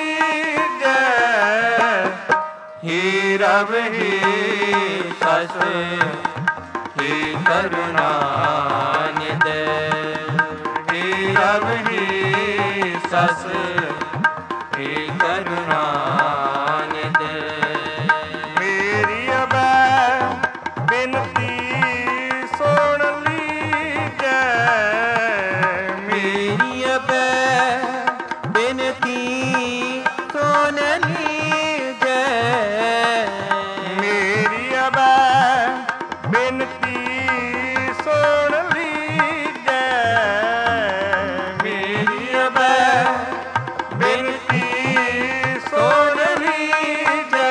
जय हे रव ही सस हे करुणा निध हे रव ही सस हे करुणा निध मेरी अबै बिनती सुन लीजै मेरी अबै बिनती सुन लीजै मेरी अबै बिनती सुन लीजै मेरी अबै बिनती सुन लीजै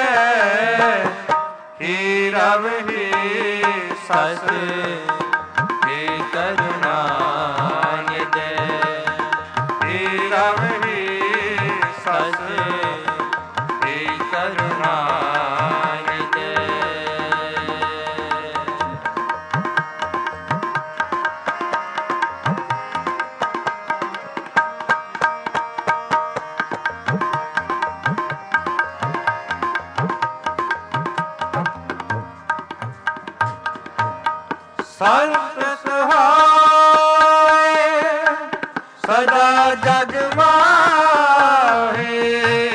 हे रव ही सस हे करुणा निध हे रव ही सस हे करुणा निध संत सहाय सदा जग माहे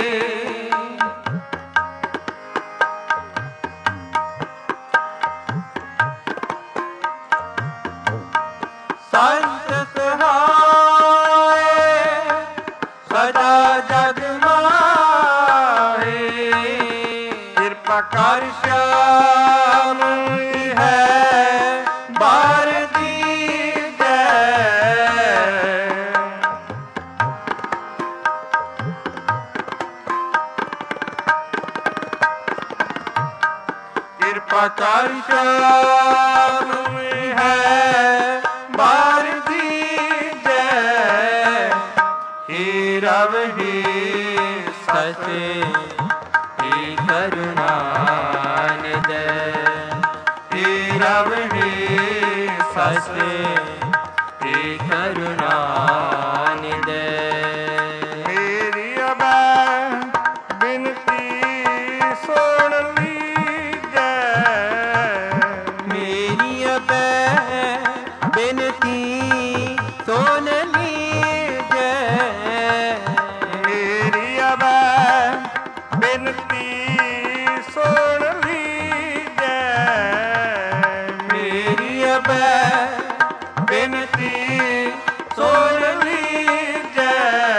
संत सहाय सदा जग माहे कृपा कर श्याम है बार दीजै कृपा कर श्याम है बार दीजै हे रव ही सस हे करुणा निध हे रव ही सस हे करुणा निध मेरी अबै बिनती सुन लीजै ਬੇਨਤੀ ਸੁਣ ਲੀਜੈ, ਮੇਰੀ ਅਬੈ ਬੇਨਤੀ ਸੁਣ ਲੀਜੈ,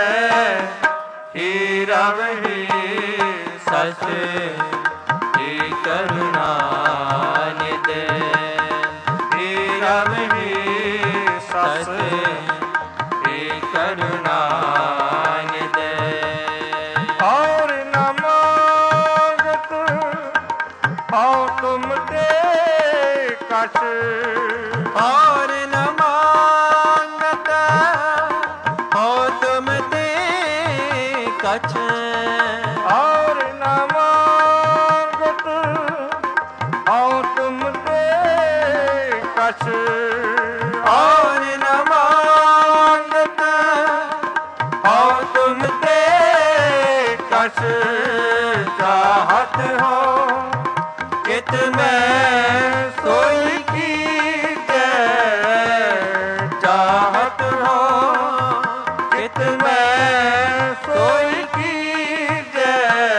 ਹੇ ਰਵ ਹੇ ਸਚ ਏ ਕਰੁਣਾ ਨਿਧ, ਹੇ ਰਵ ਹੇ ਸਸ ਏ ਕਰੁਣਾ ਨਿਧ। और न मांगत आओ तुम ते कछ, और न मांगत हो तुम ते कछ, और न मांगत आओ तुम ते कछ, और न मांगत हो तुम ते कछ चाहत हो कित मैं सोई कीजै, चाहत हो कित मैं सोई कीजै,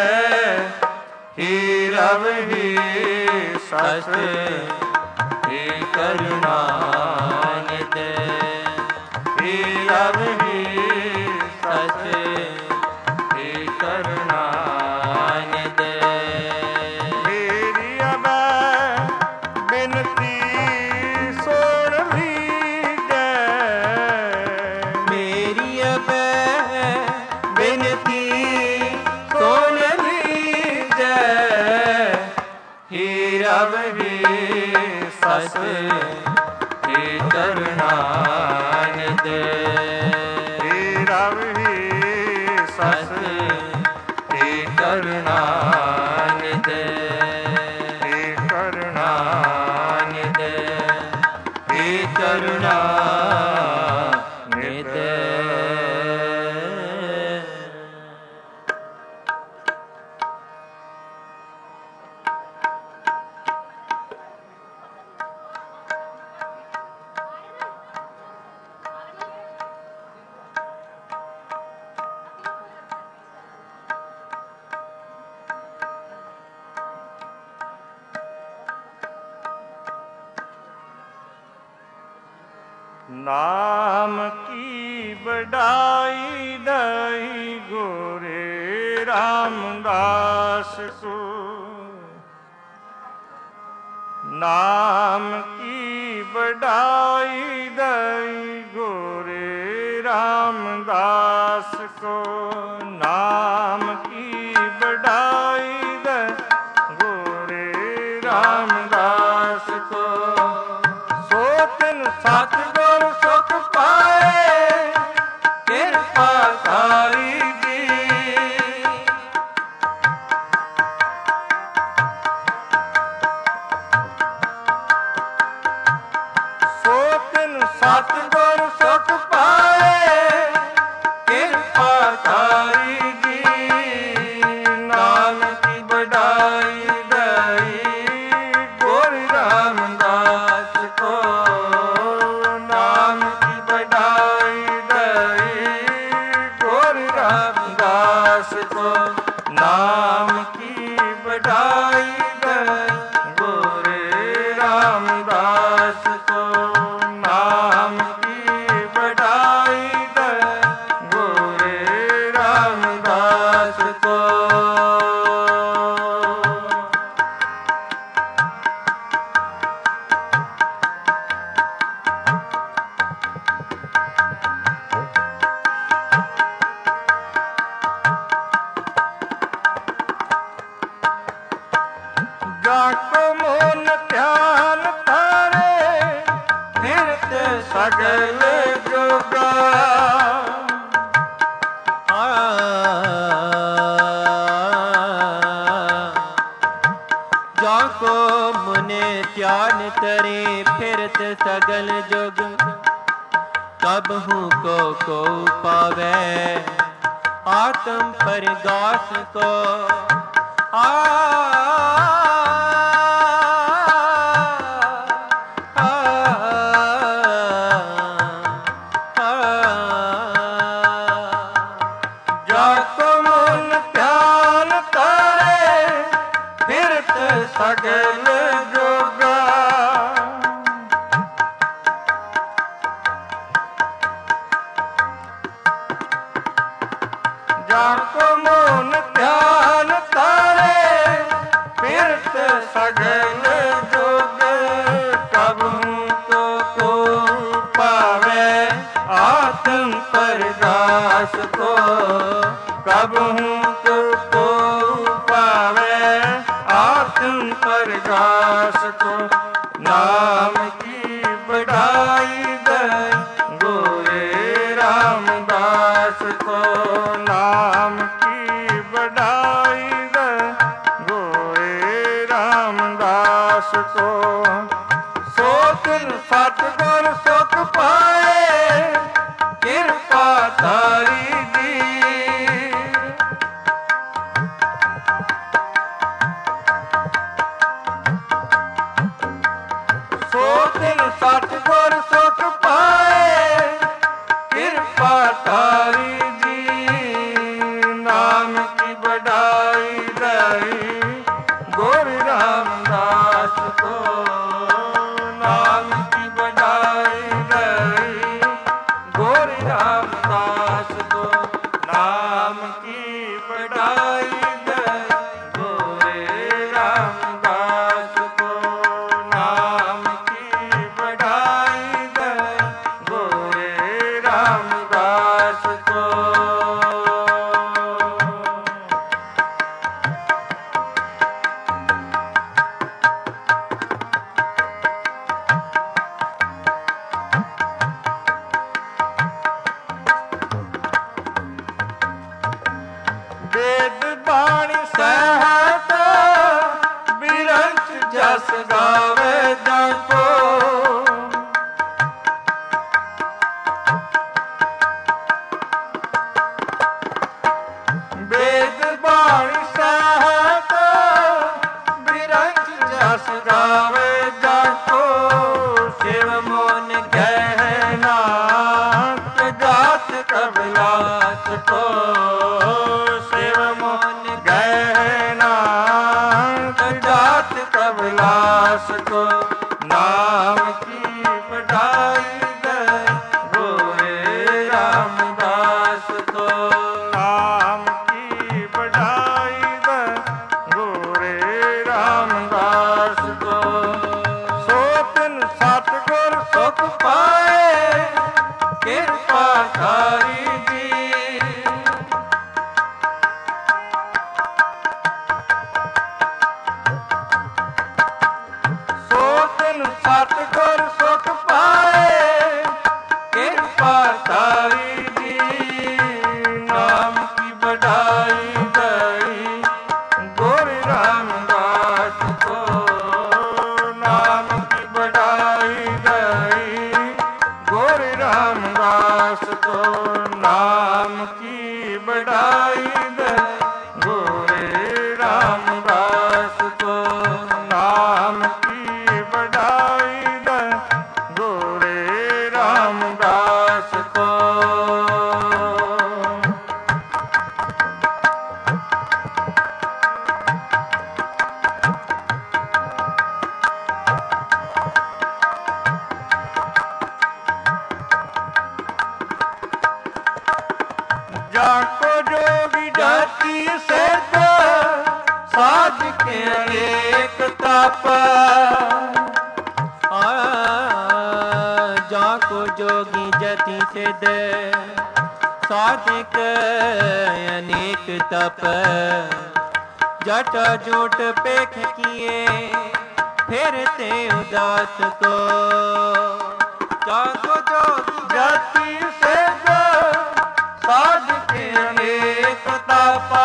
हे रव हे सस हे करुणा निध, हे रव हे सच हे करुणा निध। मेरी अबै बिनती सुन लीजै, मेरी अबै बिनती सुन लीजै, हे रव हे सस हे करुणा निध, हे रव हे सस हे करुणा निध, हे करुणा निध, हे करुणा निध। नाम की बड़ाई दई गोरे रामदास को, नाम की बड़ाई दई गोरे रामदास को, नाम की बड़ाई दई गोरे रामदास को, सो तिन सतगुर सुख पाए किरपा तारी दी, सो तिन सतगुर सुख पाए किरपा तारी दी, नानक की बड़ाई दई गुर रामदास को, नानक की बड़ाई दई गुर रामदास को, नाम की बड़ाई दई गुर रामदास को, नाम की बड़ाई दई गुर रामदास को। जाको मोन ध्यान तारे फिरत सगल जोगा, जाको मुने ध्यान तरे फिरत सगल जुग, कबहू को पावे आत्म परगास को, जाको मोन ध्यान तारे ਸਗਲ ਜੋਗਾ। ਜਾਕੋ ਮੋਨ ਧਿਆਨ ਤਾਰੇ ਫਿਰਤ ਸਗਲ ਜੋਗ। ਕਬਹੂ ਕੋ ਪਾਵੇ ਆਤਮ ਪਰਗਾਸ ਕੋ। ਕਬਹੂ ਕੋ ਪਾਵੇ ਆਤਮ ਪਰਗਾਸ ਕੋ। ਨਾਮ ਕੀ ਬੜਾਈ ਦੇ ਗੋਰੇ ਰਾਮਦਾਸ ਕੋ। ਨਾਮ ਕੀ ਬੜਾਈ ਦੇ ਗੋਰੇ ਰਾਮਦਾਸ ਕੋ। ਸੋ ਤਿਨ ਸਤਿਗੁਰ ਸੁਖ ਪਾਏ ਕਿਰਪਾ ਧਾਰੀ ਜੀ। ਸੋ ਤਿਨ ਸਤਿਗੁਰ ਸੁਖ ਪਾਏ ਕਿਰਪਾ ਧਾਰੀ ਜੀ। ਨਾਮ ਕੀ ਬੜਾਈ ਦਈ ਗੋਰੀ ਰਾਮਦਾਸ ਕੋ। ਨਾਮ ਕੀ ਬੜਾਈ ਦਈ ਗੋਰੀ ਰਾਮਦਾਸ ਕੋ। ਨਾਮ ਕੀ ਬੜਾਈ ਦਈ ਗੋਰੇ ਰਾਮਦਾਸ ਕੋ। ਨਾਮ ਕੀ ਬੜਾਈ ਦਈ ਗੋਰੇ ਰਾਮਦਾਸ ਕੋ। ਵੇਦ ਬਾਣੀ ਸਹਿਤ ਬਿਰੰਚ ਜਸ ਗਾਵੇ ਜਾਕੋ। ਵੇਦ ਬਾਣੀ ਸਹਿਤ ਬਿਰੰਚ ਜਸ ਗਾਵੇ ਜਾਕੋ। ਸ਼ਿਵ ਮੋਨ ਗਹਿ ਨਾਥ ਜਾਤ ਕਬਿਲਾਸ ਕੋ। ਸ਼ਿਵ ਮੋਨ ਗਹਿ ਨਾਥ ਜਾਤ ਕਬਿਲਾਸ ਕੋ। ਨਾਮ ਕੀ ਬੜਾਈ ਦੇ ਗੋਰੇ ਰਾਮਦਾਸ ਕੋ। ਨਾਮ ਕੀ ਬੜਾਈ ਦੇ ਗੋਰੇ ਰਾਮਦਾਸ ਕੋ। ਸੋ ਤਿਨ ਸਤਿਗੁਰ ਸੁਖ ਪਾਏ ਕਿਰਪਾ ਧਾਰੀ ਜੀ। ਸੋ ਤਿਨ ਸਤਿਗੁਰ ਸੁਖ ਪਾਏ ਕਿਰਪਾ ਧਾਰੀ ਜੀ। ਨਾਮ ਕੀ ਬੜਾਈ ਦਈ ਗੋਰੇ ਰਾਮਦਾਸ ਕੋ। ਨਾਮ ਕੀ ਬੜਾਈ ਦਈ ਗੋਰੇ ਰਾਮਦਾਸ ਕੋ। ਨਾਮ ਕੀ ਬੜਾਈ ਦਈ ਗੋਰੇ ਰਾਮਦਾਸ ਕੋ। ਨਾਮ ਕੀ ਬੜਾਈ ਦਈ ਗੋਰੇ ਰਾਮਦਾਸ ਕੋ। जाको जोगी जाति सिद्ध साध के अनेक तप। जाको जोगी जति सिद्ध साधिक अनेक तप। जटा जोट पेख किए फिरते उदास को। जाको जोगी जाति सिद्ध साध के अनेक तप।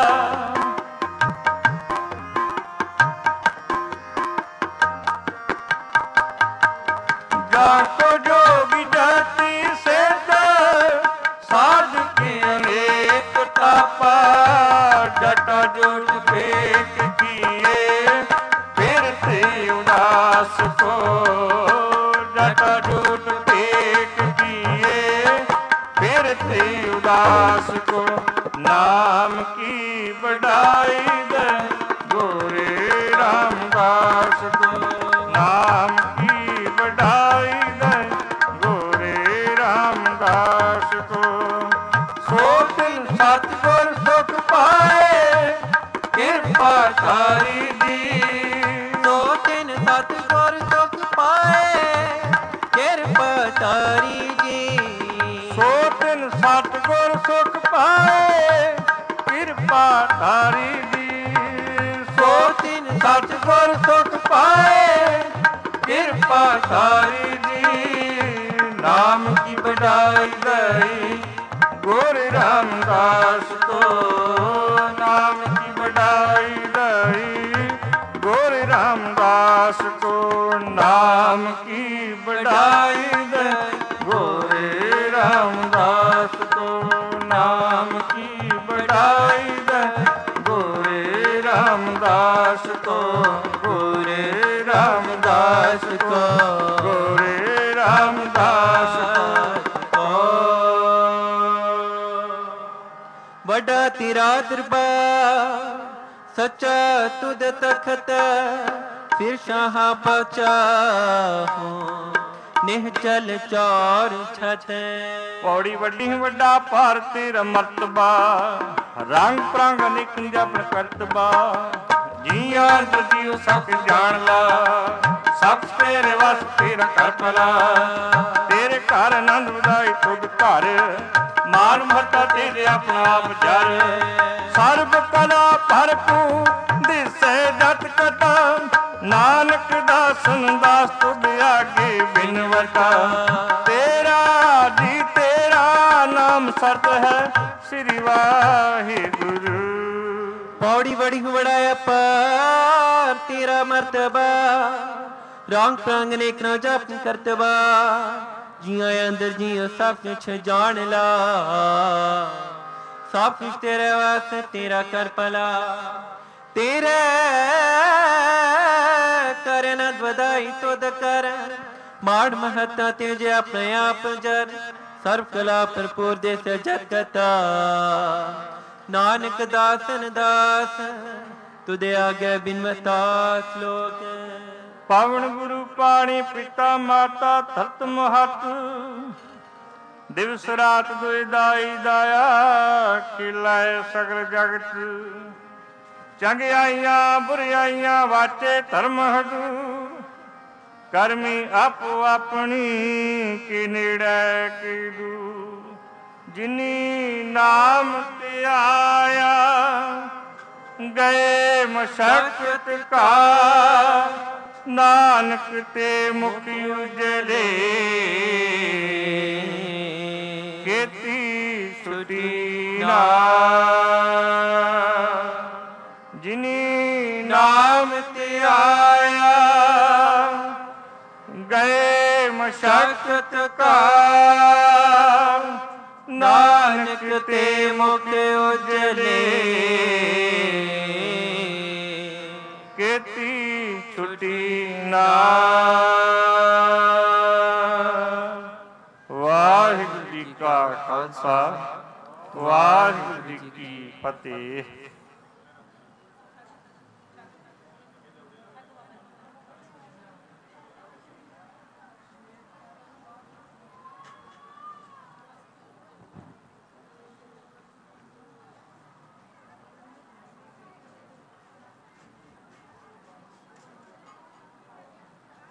जाको जोगी जाति सिद्ध साध के अनेक तप। जटा जोट पेख किए फिरते उदास को। जटा जोट पेख किए फिरते उदास को। नाम की बड़ा ਕਿਰਪਾ ਧਾਰੀ ਜੀ। ਸੋ ਤਿਨ ਸਤਿਗੁਰ ਸੁਖ ਪਾਏ ਕਿਰਪਾ ਧਾਰੀ ਜੀ। ਸੋ ਤਿਨ ਸਤਿਗੁਰ ਸੁਖ ਪਾਏ ਕਿਰਪਾ ਧਾਰੀ ਜੀ। ਸੋ ਤਿਨ ਸਤਿਗੁਰ ਸੁਖ ਪਾਏ ਕਿਰਪਾ ਧਾਰੀ ਜੀ। ਨਾਮ ਕੀ ਵਡਾਈ ਗਈ ਗੁਰ ਰਾਮਦਾਸ ਕੋ। ਨਾਮ ਕੀ ਵਡਾਈ ਗਈ ਗੁਰ ਰਾਮਦਾਸ ਕੋ। ਨਾਮ ਕੀ ਵਡਾਈ ਗਈ ਗੁਰ ਰਾਮਦਾਸ ਕੋ। ਨਾਮ ਕੀ ਵਡਾਈ ਗਈ ਗੁਰ ਰਾਮਦਾਸ ਕੋ। ਗੁਰ ਰਾਮਦਾਸ ਕੋ। ਗੁਰ ਰਾਮਦਾਸ ਕੋ। ਵੱਡਾ ਤੇਰਾ ਦਰਬਾਰ ਸੱਚਾ ਤੁਧ ਤਖਤ ਫਿਰ ਸ਼ਾਹਾਂ ਪਹੁੰਚਾਹੋ ਨਿਹਚਲ ਚਾਰ ਛਤ। ਪੌੜੀ ਵੱਡੀ ਵੱਡਾ ਭਾਰ ਤੇਰਾ ਮਰਤਬਾ ਰੰਗ ਪ੍ਰੰਗ ਅਨੇਕ ਜਪਨ ਕਰਤਬਾ। ਜੀਆਂ ਜੀਉ ਸਭ ਜਾਣ ਲਾ ਸਭ ਤੇਰੇ ਵਸ ਤੇਰਾ ਕਰ ਭਲਾ। ਤੇਰੇ ਘਰ ਆਨੰਦ ਵਧਾਈ ਤੁਧ ਘਰ ਮਾਨ ਮਹੱਤਾ ਤੇਰੇ ਆਪਣਾ ਆਪ ਜਰ। ਸਰਬ ਕਲਾ ਭਰਪੂਰ ਦਿਸੇ ਜਤ ਕਟਾ ਨਾਨਕ ਦਾਸਨ ਦਾਸ ਤੁਧ ਆਗੇ ਬਿਨਵਟਾ। ਤੇਰਾ ਜੀ ਤੇਰਾ ਨਾਮ ਸਤ ਹੈ ਸ੍ਰੀ ਵਾਹਿਗੁਰੂ। ਪੌੜੀ ਬੜੀ ਵੜਾਇਆ ਪਾਰ ਤੇਰਾ ਮਰਤਬਾ ਰੰਗ ਪ੍ਰੰਗ ਨੇਕ ਨਾ ਜਪ ਕਰਤਬਾ। ਜੀਆਂ ਅੰਦਰ ਜੀਓ ਸਭ ਕੁਛ ਜਾਣ ਲਾ ਸਭ ਕੁਛ ਤੇਰੇ ਵਾਸਤੇ ਤੇਰਾ ਕਰ ਭਲਾ। ਤੇਰੇ ਕਰਨ ਵਧਾਈ ਤੁਧ ਕਰ ਮਾੜ ਮਹੱਤਾ ਤੇ ਜੇ ਆਪਣੇ ਆਪ ਜਰ। ਸਰਬ ਕਲਾ ਭਰਪੂਰ ਦੇ ਜਗਤਾ ਨਾਨਕ ਦਾਸਨ ਦਾਸ ਤੁਧ ਆਗੇ ਬਿਨਵਤਾ ਸ਼ਲੋਕ। ਪਾਵਨ ਗੁਰੂ ਪਾਣੀ ਪਿਤਾ ਮਾਤਾ ਧਰਤ ਮਹਤ ਦਿਵਸ ਰਾਤ ਦੁਇ ਦਾਈ ਦਾਇਆ ਖਿਲਾਏ ਸਗਲ ਜਗਤ। ਚੰਗਿਆਈਆਂ ਬੁਰਿਆਈਆਂ ਵਾਚੇ ਧਰਮ ਹਦੂਰ ਕਰਮੀ ਆਪੋ ਆਪਣੀ ਕੀ ਨੇੜੇ ਕੀ ਦੂਰ। ਜਿਨੀ ਨਾਮ ਤੇ ਆਇਆ ਗਏ ਮਸ਼ਕਤ ਕਾ ਨਾਨਕ ਤੇ ਮੁਕਤੀ ਉਜਲੇ ਕੀਤੀ ਛੁਟੀ ਨਾ। ਜਿਨੀ ਨਾਮ ਤੇ ਆਇਆ ਗਏ ਮਸ਼ਕਤ ਕਾ ਨਾਨਕ ਤੇ ਮੁਕਤੀ ਉਜਲੇ ਕੀਤੀ ਛੁਟੀ ਨਾ। ਵਾਹਿਗੁਰੂ ਜੀ ਕਾ ਖਾਲਸਾ ਵਾਹਿਗੁਰੂ ਜੀ ਕੀ ਫਤਿਹ।